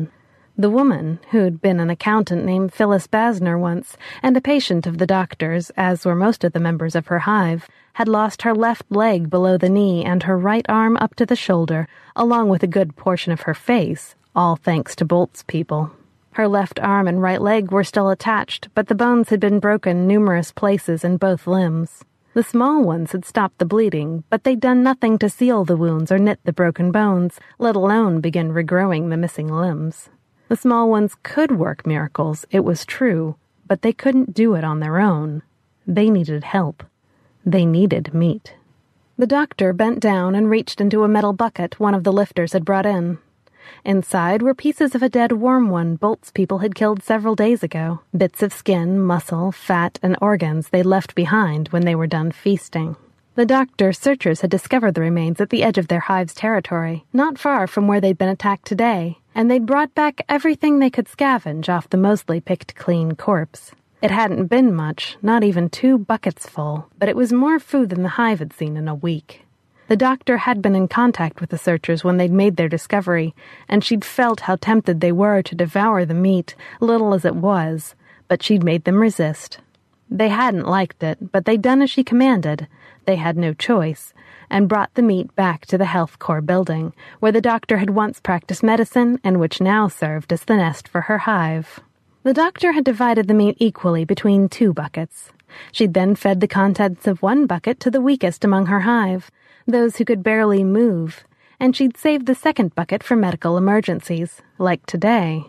The woman, who'd been an accountant named Phyllis Basner once, and a patient of the doctor's, as were most of the members of her hive, had lost her left leg below the knee and her right arm up to the shoulder, along with a good portion of her face, all thanks to Bolt's people. Her left arm and right leg were still attached, but the bones had been broken numerous places in both limbs. The small ones had stopped the bleeding, but they'd done nothing to seal the wounds or knit the broken bones, let alone begin regrowing the missing limbs. The small ones could work miracles, it was true, but they couldn't do it on their own. They needed help. They needed meat. The doctor bent down and reached into a metal bucket one of the lifters had brought in. Inside were pieces of a dead worm one Bolt's people had killed several days ago, bits of skin, muscle, fat, and organs they left behind when they were done feasting. The doctor's searchers had discovered the remains at the edge of their hive's territory, not far from where they'd been attacked today, and they'd brought back everything they could scavenge off the mostly picked clean corpse. It hadn't been much, not even two buckets full, but it was more food than the hive had seen in a week. The doctor had been in contact with the searchers when they'd made their discovery, and she'd felt how tempted they were to devour the meat, little as it was, but she'd made them resist. They hadn't liked it, but they'd done as she commanded. They had no choice, and brought the meat back to the Health Corps building, where the doctor had once practiced medicine and which now served as the nest for her hive. The doctor had divided the meat equally between two buckets. She'd then fed the contents of one bucket to the weakest among her hive, those who could barely move, and she'd saved the second bucket for medical emergencies, like today.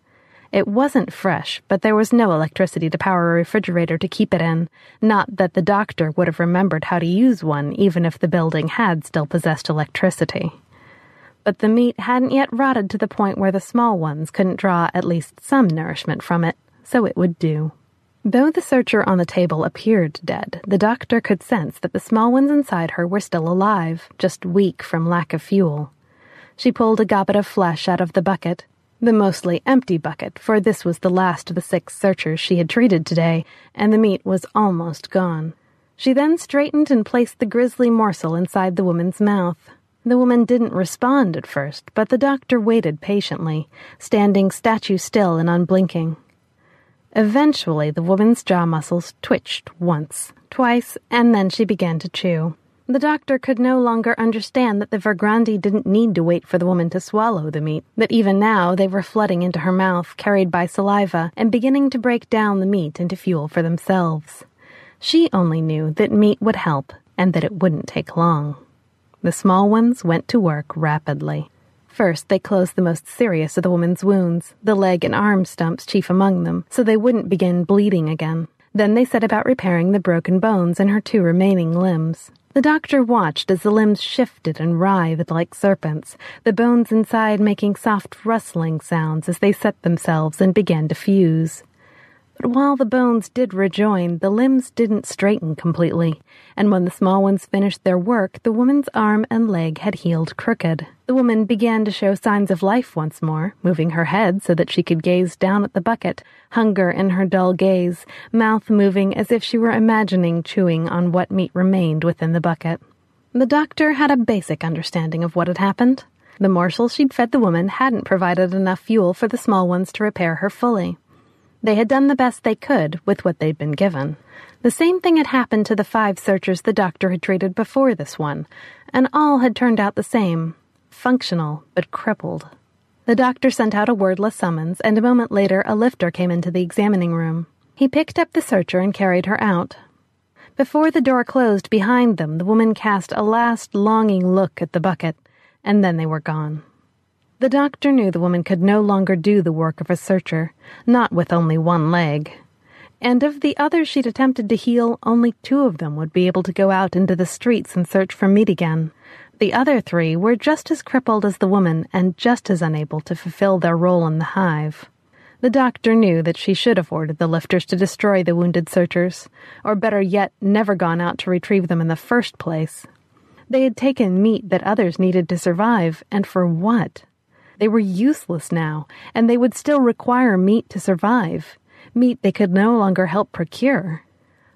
It wasn't fresh, but there was no electricity to power a refrigerator to keep it in, not that the doctor would have remembered how to use one even if the building had still possessed electricity. But the meat hadn't yet rotted to the point where the small ones couldn't draw at least some nourishment from it, so it would do. Though the searcher on the table appeared dead, the doctor could sense that the small ones inside her were still alive, just weak from lack of fuel. She pulled a gobbet of flesh out of the bucket, the mostly empty bucket, for this was the last of the six searchers she had treated today, and the meat was almost gone. She then straightened and placed the grisly morsel inside the woman's mouth. The woman didn't respond at first, but the doctor waited patiently, standing statue still and unblinking. Eventually, the woman's jaw muscles twitched once, twice, and then she began to chew. The doctor could no longer understand that the Vergrandi didn't need to wait for the woman to swallow the meat, that even now they were flooding into her mouth, carried by saliva, and beginning to break down the meat into fuel for themselves. She only knew that meat would help, and that it wouldn't take long. The small ones went to work rapidly. First, they closed the most serious of the woman's wounds, the leg and arm stumps chief among them, so they wouldn't begin bleeding again. Then they set about repairing the broken bones in her two remaining limbs. The doctor watched as the limbs shifted and writhed like serpents, the bones inside making soft rustling sounds as they set themselves and began to fuse. But while the bones did rejoin, the limbs didn't straighten completely, and when the small ones finished their work, the woman's arm and leg had healed crooked. The woman began to show signs of life once more, moving her head so that she could gaze down at the bucket, hunger in her dull gaze, mouth moving as if she were imagining chewing on what meat remained within the bucket. The doctor had a basic understanding of what had happened. The morsel she'd fed the woman hadn't provided enough fuel for the small ones to repair her fully. They had done the best they could with what they'd been given. The same thing had happened to the five searchers the doctor had treated before this one, and all had turned out the same, functional but crippled. The doctor sent out a wordless summons, and a moment later a lifter came into the examining room. He picked up the searcher and carried her out. Before the door closed behind them, the woman cast a last longing look at the bucket, and then they were gone. The doctor knew the woman could no longer do the work of a searcher, not with only one leg. And of the others she'd attempted to heal, only two of them would be able to go out into the streets and search for meat again. The other three were just as crippled as the woman and just as unable to fulfill their role in the hive. The doctor knew that she should have ordered the lifters to destroy the wounded searchers, or better yet, never gone out to retrieve them in the first place. They had taken meat that others needed to survive, and for what? They were useless now, and they would still require meat to survive, meat they could no longer help procure.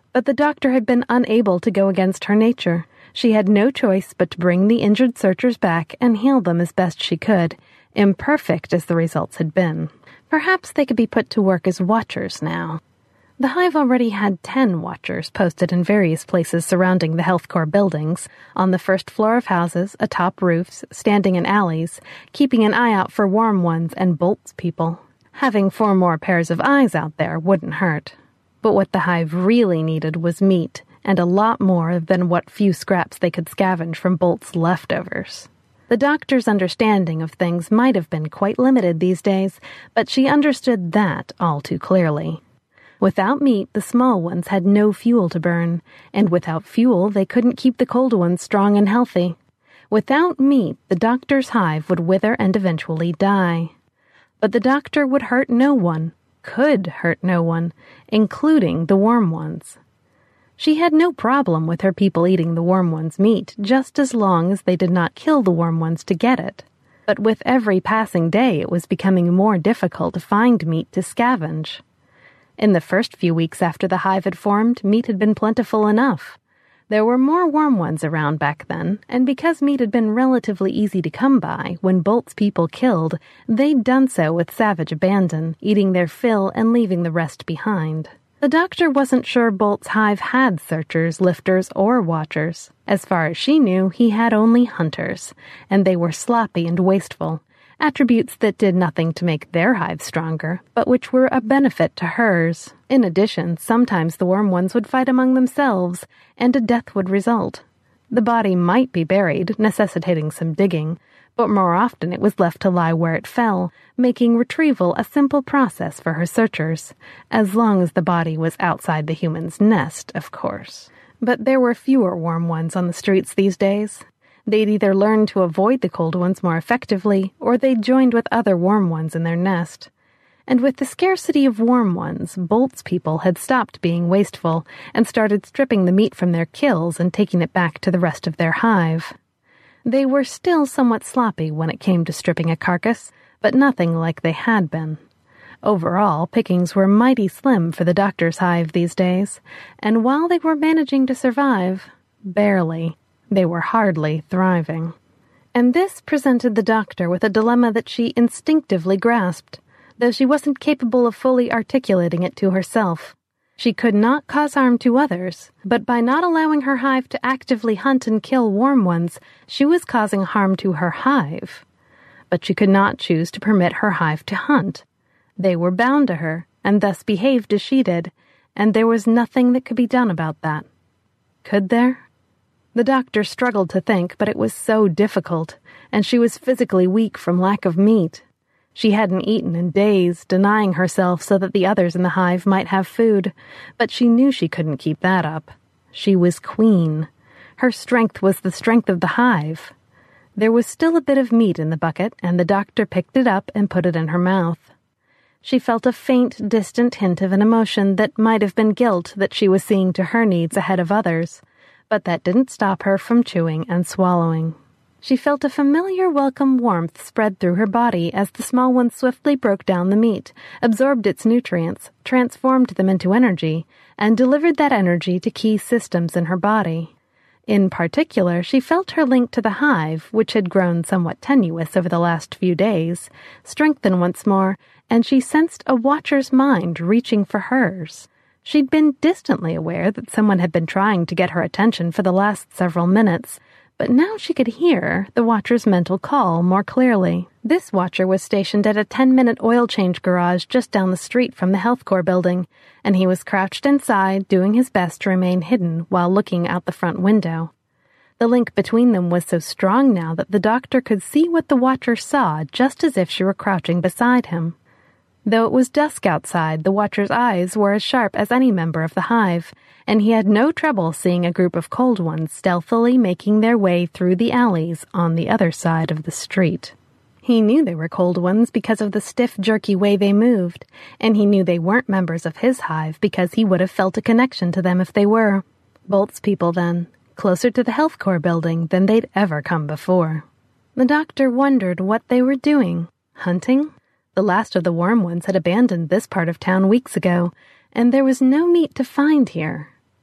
But the doctor had been unable to go against her nature. She had no choice but to bring the injured searchers back and heal them as best she could, imperfect as the results had been. Perhaps they could be put to work as watchers now. The hive already had ten watchers posted in various places surrounding the Health Corps buildings, on the first floor of houses, atop roofs, standing in alleys, keeping an eye out for warm ones and Bolt's people. Having four more pairs of eyes out there wouldn't hurt. But what the hive really needed was meat, and a lot more than what few scraps they could scavenge from Bolt's leftovers. The doctor's understanding of things might have been quite limited these days, but she understood that all too clearly. Without meat, the small ones had no fuel to burn, and without fuel, they couldn't keep the cold ones strong and healthy. Without meat, the doctor's hive would wither and eventually die. But the doctor would hurt no one, could hurt no one, including the warm ones. She had no problem with her people eating the warm ones' meat, just as long as they did not kill the warm ones to get it. But with every passing day, it was becoming more difficult to find meat to scavenge. In the first few weeks after the hive had formed, meat had been plentiful enough. There were more warm ones around back then, and because meat had been relatively easy to come by, when Bolt's people killed, they'd done so with savage abandon, eating their fill and leaving the rest behind. The doctor wasn't sure Bolt's hive had searchers, lifters, or watchers. As far as she knew, he had only hunters, and they were sloppy and wasteful. Attributes that did nothing to make their hive stronger, but which were a benefit to hers. In addition, sometimes the warm ones would fight among themselves, and a death would result. The body might be buried, necessitating some digging, but more often it was left to lie where it fell, making retrieval a simple process for her searchers, as long as the body was outside the human's nest, of course. But there were fewer warm ones on the streets these days. They'd either learned to avoid the cold ones more effectively, or they'd joined with other warm ones in their nest. And with the scarcity of warm ones, Bolt's people had stopped being wasteful and started stripping the meat from their kills and taking it back to the rest of their hive. They were still somewhat sloppy when it came to stripping a carcass, but nothing like they had been. Overall, pickings were mighty slim for the doctor's hive these days, and while they were managing to survive, barely, they were hardly thriving. And this presented the doctor with a dilemma that she instinctively grasped, though she wasn't capable of fully articulating it to herself. She could not cause harm to others, but by not allowing her hive to actively hunt and kill warm ones, she was causing harm to her hive. But she could not choose to permit her hive to hunt. They were bound to her, and thus behaved as she did, and there was nothing that could be done about that. Could there? The doctor struggled to think, but it was so difficult, and she was physically weak from lack of meat. She hadn't eaten in days, denying herself so that the others in the hive might have food, but she knew she couldn't keep that up. She was queen. Her strength was the strength of the hive. There was still a bit of meat in the bucket, and the doctor picked it up and put it in her mouth. She felt a faint, distant hint of an emotion that might have been guilt that she was seeing to her needs ahead of others, but that didn't stop her from chewing and swallowing. She felt a familiar welcome warmth spread through her body as the small one swiftly broke down the meat, absorbed its nutrients, transformed them into energy, and delivered that energy to key systems in her body. In particular, she felt her link to the hive, which had grown somewhat tenuous over the last few days, strengthen once more, and she sensed a watcher's mind reaching for hers. She'd been distantly aware that someone had been trying to get her attention for the last several minutes, but now she could hear the watcher's mental call more clearly. This watcher was stationed at a ten-minute oil change garage just down the street from the Health Corps building, and he was crouched inside, doing his best to remain hidden while looking out the front window. The link between them was so strong now that the doctor could see what the watcher saw just as if she were crouching beside him. Though it was dusk outside, the watcher's eyes were as sharp as any member of the hive, and he had no trouble seeing a group of cold ones stealthily making their way through the alleys on the other side of the street. He knew they were cold ones because of the stiff, jerky way they moved, and he knew they weren't members of his hive because he would have felt a connection to them if they were. Bolt's people, then, closer to the Health Corps building than they'd ever come before. The doctor wondered what they were doing. Hunting? The last of the warm ones had abandoned this part of town weeks ago, and there was no meat to find here.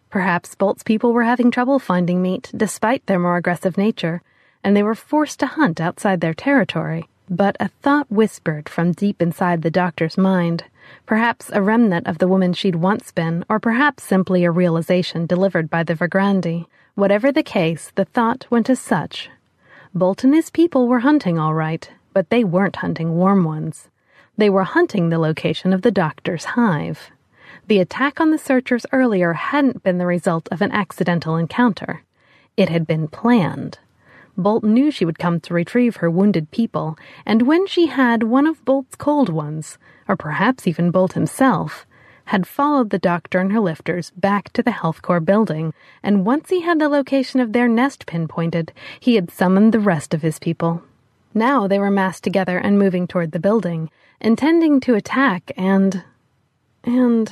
Perhaps Bolt's people were having trouble finding meat, despite their more aggressive nature, and they were forced to hunt outside their territory. But a thought whispered from deep inside the doctor's mind, perhaps a remnant of the woman she'd once been, or perhaps simply a realization delivered by the Vigrandi. Whatever the case, the thought went as such. Bolt and his people were hunting all right, but they weren't hunting warm ones. They were hunting the location of the doctor's hive. The attack on the searchers earlier hadn't been the result of an accidental encounter. It had been planned. Bolt knew she would come to retrieve her wounded people, and when she had one of Bolt's cold ones, or perhaps even Bolt himself, had followed the doctor and her lifters back to the Health Corps building, and once he had the location of their nest pinpointed, he had summoned the rest of his people. Now they were massed together and moving toward the building, intending to attack, and... and...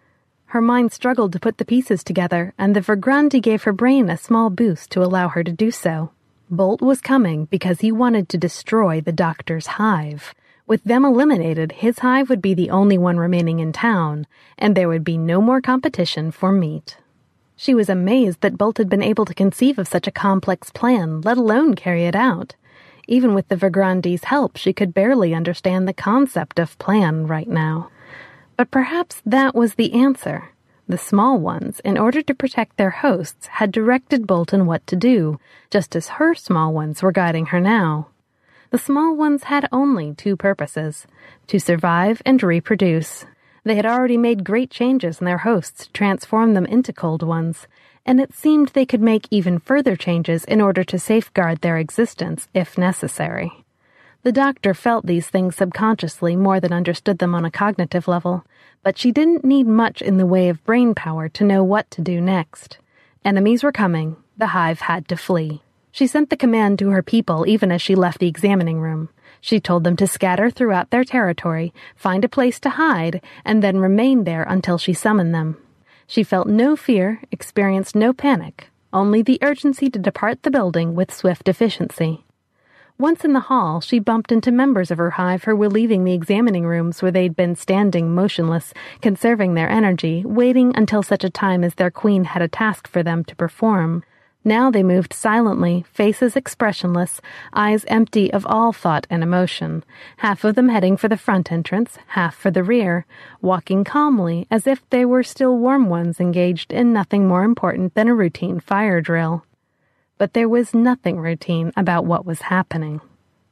Her mind struggled to put the pieces together, and the Vigrandi gave her brain a small boost to allow her to do so. Bolt was coming because he wanted to destroy the doctor's hive. With them eliminated, his hive would be the only one remaining in town, and there would be no more competition for meat. She was amazed that Bolt had been able to conceive of such a complex plan, let alone carry it out. Even with the Vigrandi's help, she could barely understand the concept of plan right now. But perhaps that was the answer. The small ones, in order to protect their hosts, had directed Bolton what to do, just as her small ones were guiding her now. The small ones had only two purposes, to survive and reproduce. They had already made great changes in their hosts to transform them into cold ones, and it seemed they could make even further changes in order to safeguard their existence, if necessary. The doctor felt these things subconsciously more than understood them on a cognitive level, but she didn't need much in the way of brain power to know what to do next. Enemies were coming. The hive had to flee. She sent the command to her people even as she left the examining room. She told them to scatter throughout their territory, find a place to hide, and then remain there until she summoned them. She felt no fear, experienced no panic, only the urgency to depart the building with swift efficiency. Once in the hall, she bumped into members of her hive who were leaving the examining rooms where they'd been standing motionless, conserving their energy, waiting until such a time as their queen had a task for them to perform. Now they moved silently, faces expressionless, eyes empty of all thought and emotion, half of them heading for the front entrance, half for the rear, walking calmly as if they were still warm ones engaged in nothing more important than a routine fire drill. But there was nothing routine about what was happening.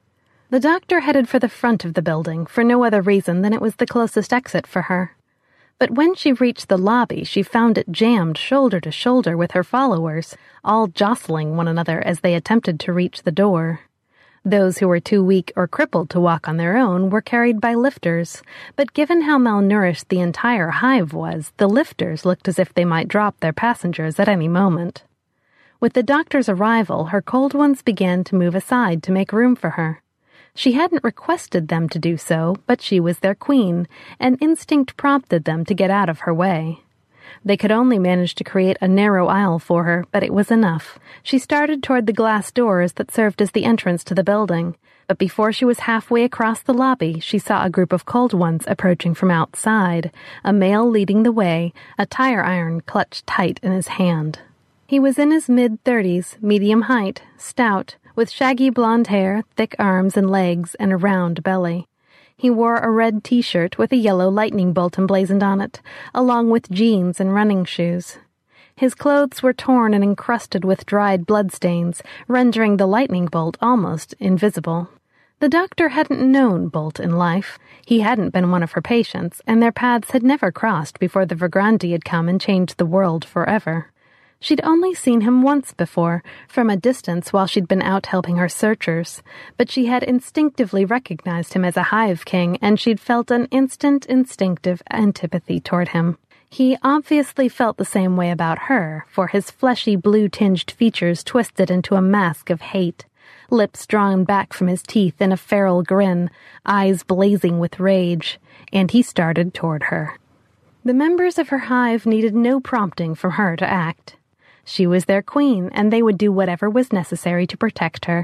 The doctor headed for the front of the building for no other reason than it was the closest exit for her. But when she reached the lobby, she found it jammed shoulder to shoulder with her followers, all jostling one another as they attempted to reach the door. Those who were too weak or crippled to walk on their own were carried by lifters, but given how malnourished the entire hive was, the lifters looked as if they might drop their passengers at any moment. With the doctor's arrival, her cold ones began to move aside to make room for her. She hadn't requested them to do so, but she was their queen, and instinct prompted them to get out of her way. They could only manage to create a narrow aisle for her, but it was enough. She started toward the glass doors that served as the entrance to the building, but before she was halfway across the lobby, she saw a group of cold ones approaching from outside, a male leading the way, a tire iron clutched tight in his hand. He was in his mid-thirties, medium height, stout, with shaggy blonde hair, thick arms and legs, and a round belly. He wore a red T-shirt with a yellow lightning bolt emblazoned on it, along with jeans and running shoes. His clothes were torn and encrusted with dried bloodstains, rendering the lightning bolt almost invisible. The doctor hadn't known Bolt in life. He hadn't been one of her patients, and their paths had never crossed before the Vigrandi had come and changed the world forever. She'd only seen him once before, from a distance while she'd been out helping her searchers, but she had instinctively recognized him as a hive king, and she'd felt an instant instinctive antipathy toward him. He obviously felt the same way about her, for his fleshy blue-tinged features twisted into a mask of hate, lips drawn back from his teeth in a feral grin, eyes blazing with rage, and he started toward her. The members of her hive needed no prompting from her to act. She was their queen, and they would do whatever was necessary to protect her.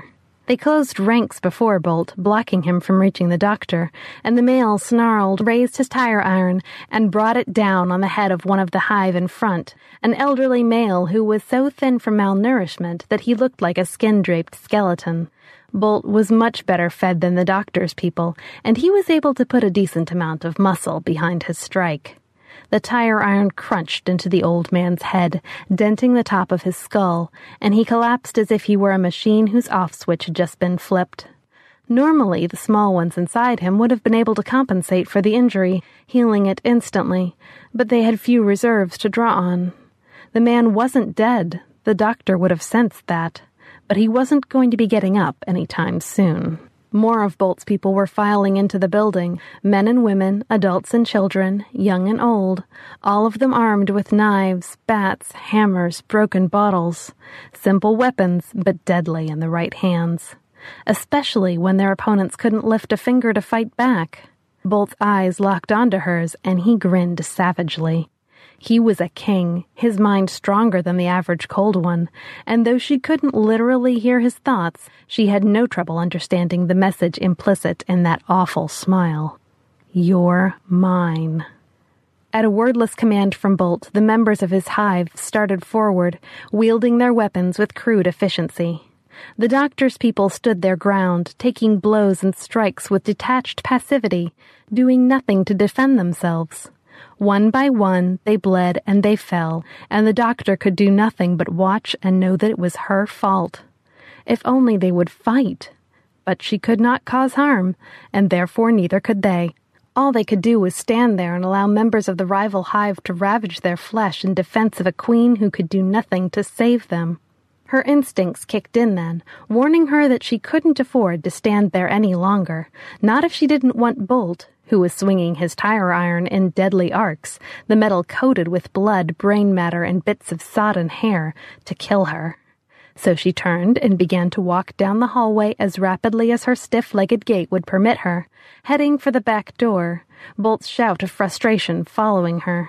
They closed ranks before Bolt, blocking him from reaching the doctor, and the male snarled, raised his tire iron, and brought it down on the head of one of the hive in front, an elderly male who was so thin from malnourishment that he looked like a skin-draped skeleton. Bolt was much better fed than the doctor's people, and he was able to put a decent amount of muscle behind his strike. The tire iron crunched into the old man's head, denting the top of his skull, and he collapsed as if he were a machine whose off switch had just been flipped. Normally, the small ones inside him would have been able to compensate for the injury, healing it instantly, but they had few reserves to draw on. The man wasn't dead. The doctor would have sensed that, but he wasn't going to be getting up any time soon. More of Bolt's people were filing into the building, men and women, adults and children, young and old, all of them armed with knives, bats, hammers, broken bottles. Simple weapons, but deadly in the right hands. Especially when their opponents couldn't lift a finger to fight back. Bolt's eyes locked onto hers, and he grinned savagely. He was a king, his mind stronger than the average cold one, and though she couldn't literally hear his thoughts, she had no trouble understanding the message implicit in that awful smile. You're mine. At a wordless command from Bolt, the members of his hive started forward, wielding their weapons with crude efficiency. The doctor's people stood their ground, taking blows and strikes with detached passivity, doing nothing to defend themselves. One by one, they bled and they fell, and the doctor could do nothing but watch and know that it was her fault. If only they would fight. But she could not cause harm, and therefore neither could they. All they could do was stand there and allow members of the rival hive to ravage their flesh in defense of a queen who could do nothing to save them. Her instincts kicked in then, warning her that she couldn't afford to stand there any longer, not if she didn't want Bolt, who was swinging his tire iron in deadly arcs, the metal coated with blood, brain matter, and bits of sodden hair, to kill her. So she turned and began to walk down the hallway as rapidly as her stiff-legged gait would permit her, heading for the back door, Bolt's shout of frustration following her.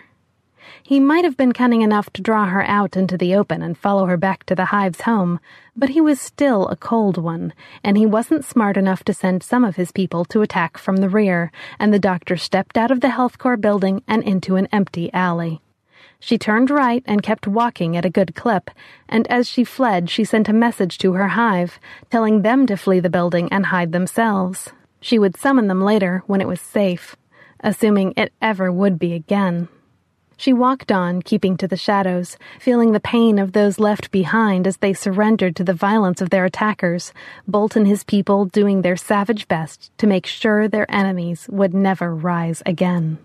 He might have been cunning enough to draw her out into the open and follow her back to the hive's home, but he was still a cold one, and he wasn't smart enough to send some of his people to attack from the rear, and the doctor stepped out of the Health Corps building and into an empty alley. She turned right and kept walking at a good clip, and as she fled she sent a message to her hive, telling them to flee the building and hide themselves. She would summon them later when it was safe, assuming it ever would be again. She walked on, keeping to the shadows, feeling the pain of those left behind as they surrendered to the violence of their attackers, Bolt and his people doing their savage best to make sure their enemies would never rise again.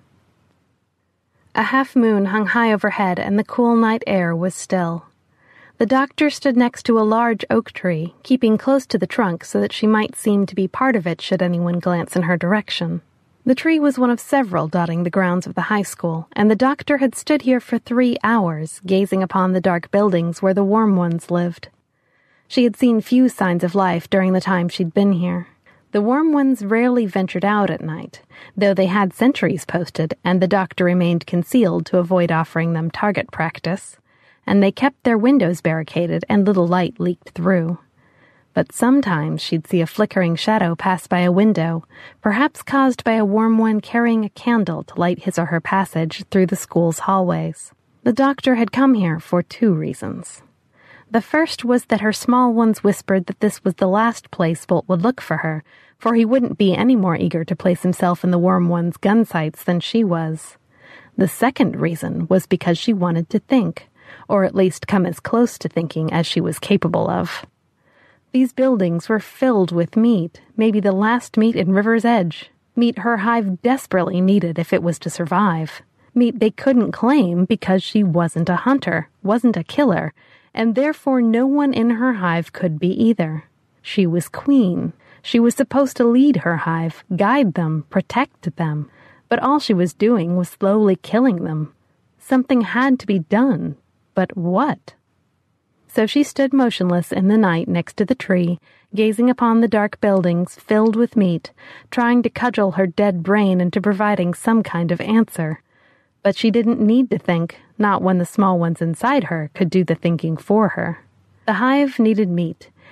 A half-moon hung high overhead, and the cool night air was still. The doctor stood next to a large oak tree, keeping close to the trunk so that she might seem to be part of it should anyone glance in her direction. The tree was one of several dotting the grounds of the high school, and the doctor had stood here for three hours, gazing upon the dark buildings where the warm ones lived. She had seen few signs of life during the time she'd been here. The warm ones rarely ventured out at night, though they had sentries posted, and the doctor remained concealed to avoid offering them target practice, and they kept their windows barricaded and little light leaked through. But sometimes she'd see a flickering shadow pass by a window, perhaps caused by a warm one carrying a candle to light his or her passage through the school's hallways. The doctor had come here for two reasons. The first was that her small ones whispered that this was the last place Bolt would look for her, for he wouldn't be any more eager to place himself in the warm one's gun sights than she was. The second reason was because she wanted to think, or at least come as close to thinking as she was capable of. These buildings were filled with meat, maybe the last meat in River's Edge. Meat her hive desperately needed if it was to survive. Meat they couldn't claim because she wasn't a hunter, wasn't a killer, and therefore no one in her hive could be either. She was queen. She was supposed to lead her hive, guide them, protect them. But all she was doing was slowly killing them. Something had to be done. But what? So she stood motionless in the night next to the tree, gazing upon the dark buildings filled with meat, trying to cudgel her dead brain into providing some kind of answer. But she didn't need to think, not when the small ones inside her could do the thinking for her. The hive needed meat,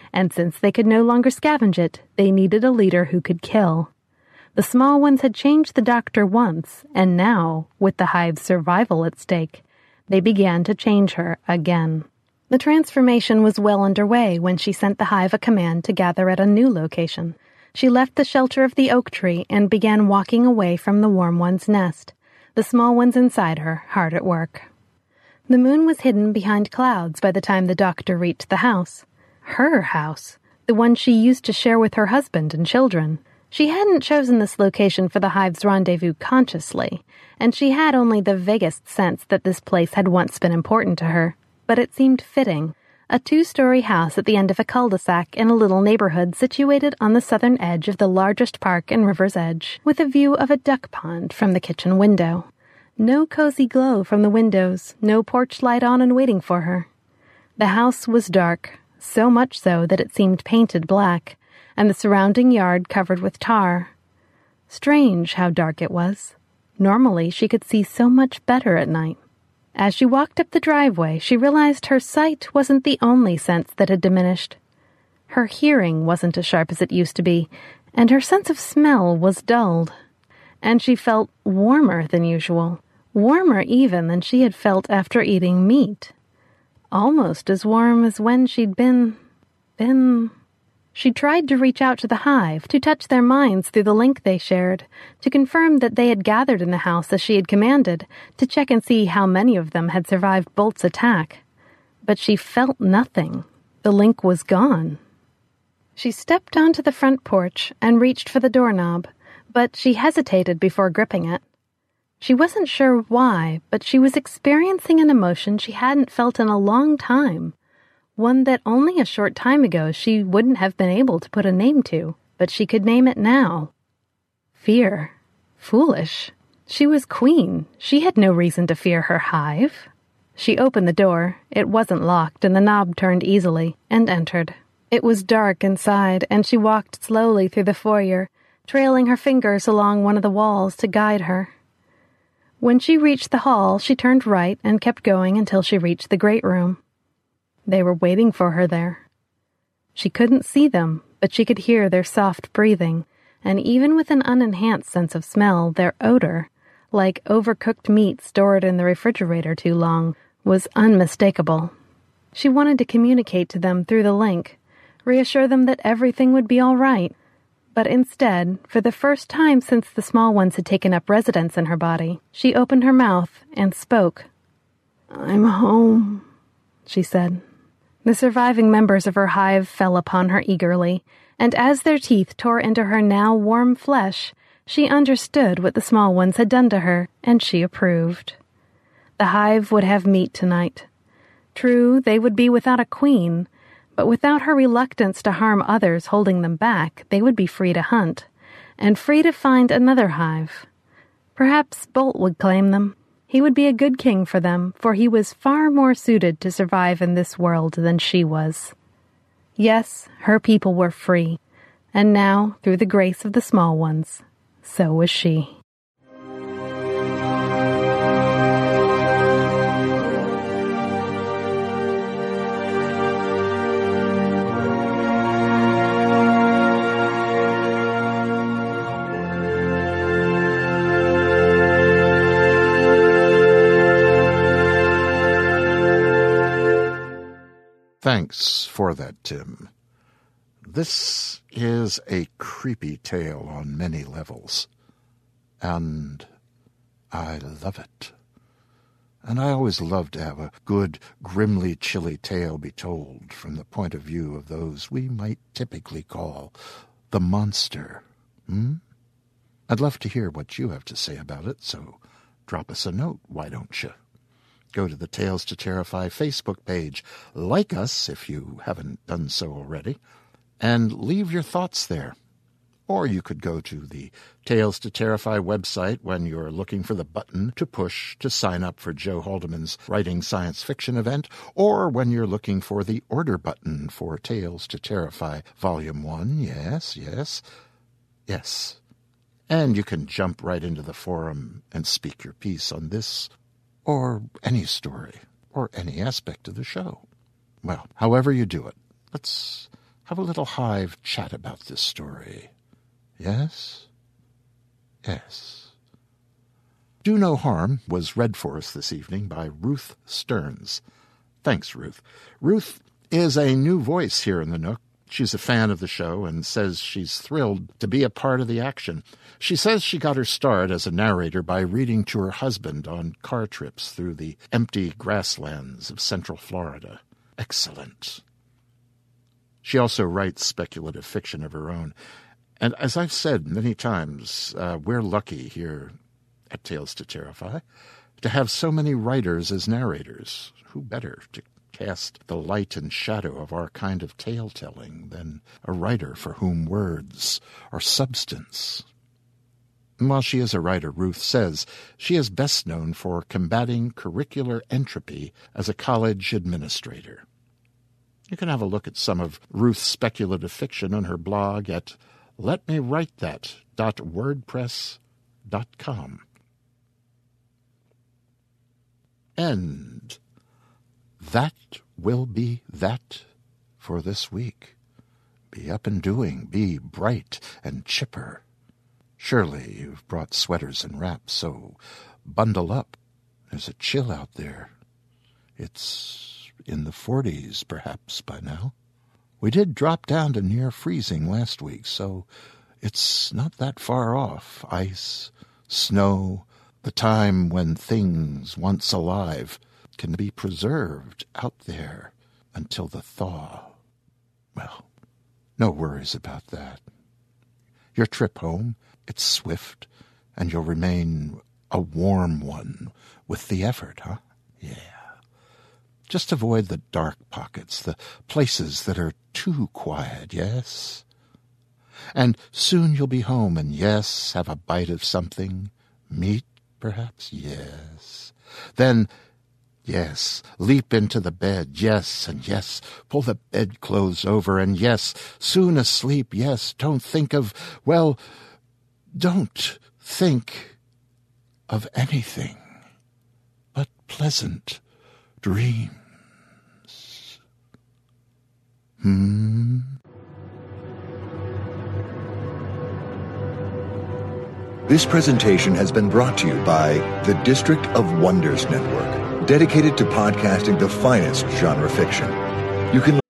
and since they could no longer scavenge it, they needed a leader who could kill. The small ones had changed the doctor once, and now, with the hive's survival at stake, they began to change her again. The transformation was well underway when she sent the hive a command to gather at a new location. She left the shelter of the oak tree and began walking away from the warm one's nest, the small ones inside her hard at work. The moon was hidden behind clouds by the time the doctor reached the house. Her house, the one she used to share with her husband and children. She hadn't chosen this location for the hive's rendezvous consciously, and she had only the vaguest sense that this place had once been important to her. But it seemed fitting, a two-story house at the end of a cul-de-sac in a little neighborhood situated on the southern edge of the largest park in River's Edge, with a view of a duck pond from the kitchen window. No cozy glow from the windows, no porch light on and waiting for her. The house was dark, so much so that it seemed painted black, and the surrounding yard covered with tar. Strange how dark it was. Normally she could see so much better at night. As she walked up the driveway, she realized her sight wasn't the only sense that had diminished. Her hearing wasn't as sharp as it used to be, and her sense of smell was dulled. And she felt warmer than usual, warmer even than she had felt after eating meat. Almost as warm as when she'd been... been... She tried to reach out to the hive, to touch their minds through the link they shared, to confirm that they had gathered in the house as she had commanded, to check and see how many of them had survived Bolt's attack. But she felt nothing. The link was gone. She stepped onto the front porch and reached for the doorknob, but she hesitated before gripping it. She wasn't sure why, but she was experiencing an emotion she hadn't felt in a long time. One that only a short time ago she wouldn't have been able to put a name to, but she could name it now. Fear. Foolish. She was queen. She had no reason to fear her hive. She opened the door. It wasn't locked, and the knob turned easily, and entered. It was dark inside, and she walked slowly through the foyer, trailing her fingers along one of the walls to guide her. When she reached the hall, she turned right and kept going until she reached the great room. They were waiting for her there. She couldn't see them, but she could hear their soft breathing, and even with an unenhanced sense of smell, their odor, like overcooked meat stored in the refrigerator too long, was unmistakable. She wanted to communicate to them through the link, reassure them that everything would be all right. But instead, for the first time since the small ones had taken up residence in her body, she opened her mouth and spoke. "I'm home," she said. The surviving members of her hive fell upon her eagerly, and as their teeth tore into her now warm flesh, she understood what the small ones had done to her, and she approved. The hive would have meat tonight. True, they would be without a queen, but without her reluctance to harm others holding them back, they would be free to hunt, and free to find another hive. Perhaps Bolt would claim them. He would be a good king for them, for he was far more suited to survive in this world than she was. Yes, her people were free, and now, through the grace of the small ones, so was she.
Thanks for that, Tim. This is a creepy tale on many levels, and I love it. And I always love to have a good, grimly chilly tale be told from the point of view of those we might typically call the monster. Hmm? I'd love to hear what you have to say about it, so drop us a note, why don't you? Go to the Tales to Terrify Facebook page, like us if you haven't done so already, and leave your thoughts there. Or you could go to the Tales to Terrify website when you're looking for the button to push to sign up for Joe Haldeman's Writing Science Fiction event, or when you're looking for the order button for Tales to Terrify Volume one. Yes, yes, yes. And you can jump right into the forum and speak your piece on this or any story, or any aspect of the show. Well, however you do it, let's have a little hive chat about this story. Yes? Yes. Do No Harm was read for us this evening by Ruth Stearns. Thanks, Ruth. Ruth is a new voice here in the Nook. She's a fan of the show and says she's thrilled to be a part of the action. She says she got her start as a narrator by reading to her husband on car trips through the empty grasslands of Central Florida. Excellent. She also writes speculative fiction of her own. And as I've said many times, uh, we're lucky here at Tales to Terrify to have so many writers as narrators. Who better to cast the light and shadow of our kind of tale-telling than a writer for whom words are substance? And while she is a writer, Ruth says she is best known for combating curricular entropy as a college administrator. You can have a look at some of Ruth's speculative fiction on her blog at let me write that dot wordpress dot com. And that will be that for this week. Be up and doing, be bright and chipper. Surely you've brought sweaters and wraps, so bundle up. There's a chill out there. It's in the forties, perhaps, by now. We did drop down to near freezing last week, so it's not that far off. Ice, snow, the time when things once alive can be preserved out there until the thaw. Well, no worries about that. Your trip home, it's swift, and you'll remain a warm one with the effort, huh? Yeah. Just avoid the dark pockets, the places that are too quiet, yes? And soon you'll be home, and yes, have a bite of something. Meat, perhaps? Yes. Then, yes, leap into the bed, yes, and yes, pull the bedclothes over, and yes, soon asleep, yes, don't think of, well, don't think of anything but pleasant dreams. Hmm?
This presentation has been brought to you by the District of Wonders Network, dedicated to podcasting the finest genre fiction. You can.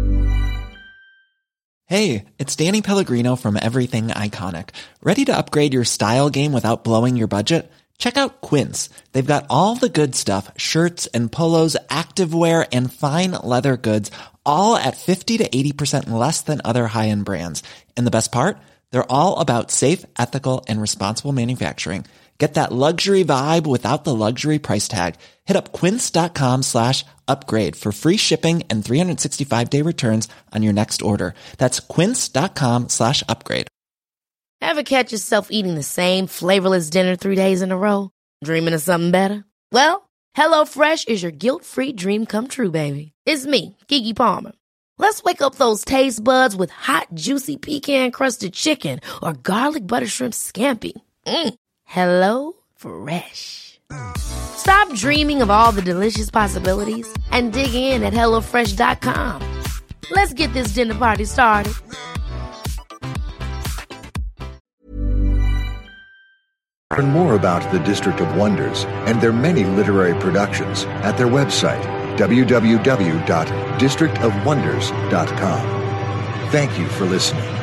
Hey, it's Danny Pellegrino from Everything Iconic. Ready to upgrade your style game without blowing your budget? Check out Quince. They've got all the good stuff, shirts and polos, activewear, and fine leather goods, all at fifty to eighty percent less than other high-end brands. And the best part? They're all about safe, ethical, and responsible manufacturing. Get that luxury vibe without the luxury price tag. Hit up quince.com slash upgrade for free shipping and three sixty-five day returns on your next order. That's quince.com slash upgrade.
Ever catch yourself eating the same flavorless dinner three days in a row? Dreaming of something better? Well, HelloFresh is your guilt-free dream come true, baby. It's me, Keke Palmer. Let's wake up those taste buds with hot, juicy pecan-crusted chicken or garlic butter shrimp scampi. Mm. Hello Fresh. Stop dreaming of all the delicious possibilities and dig in at hello fresh dot com. Let's get this dinner party started.
Learn more about the District of Wonders and their many literary productions at their website, w w w dot district of wonders dot com. Thank you for listening.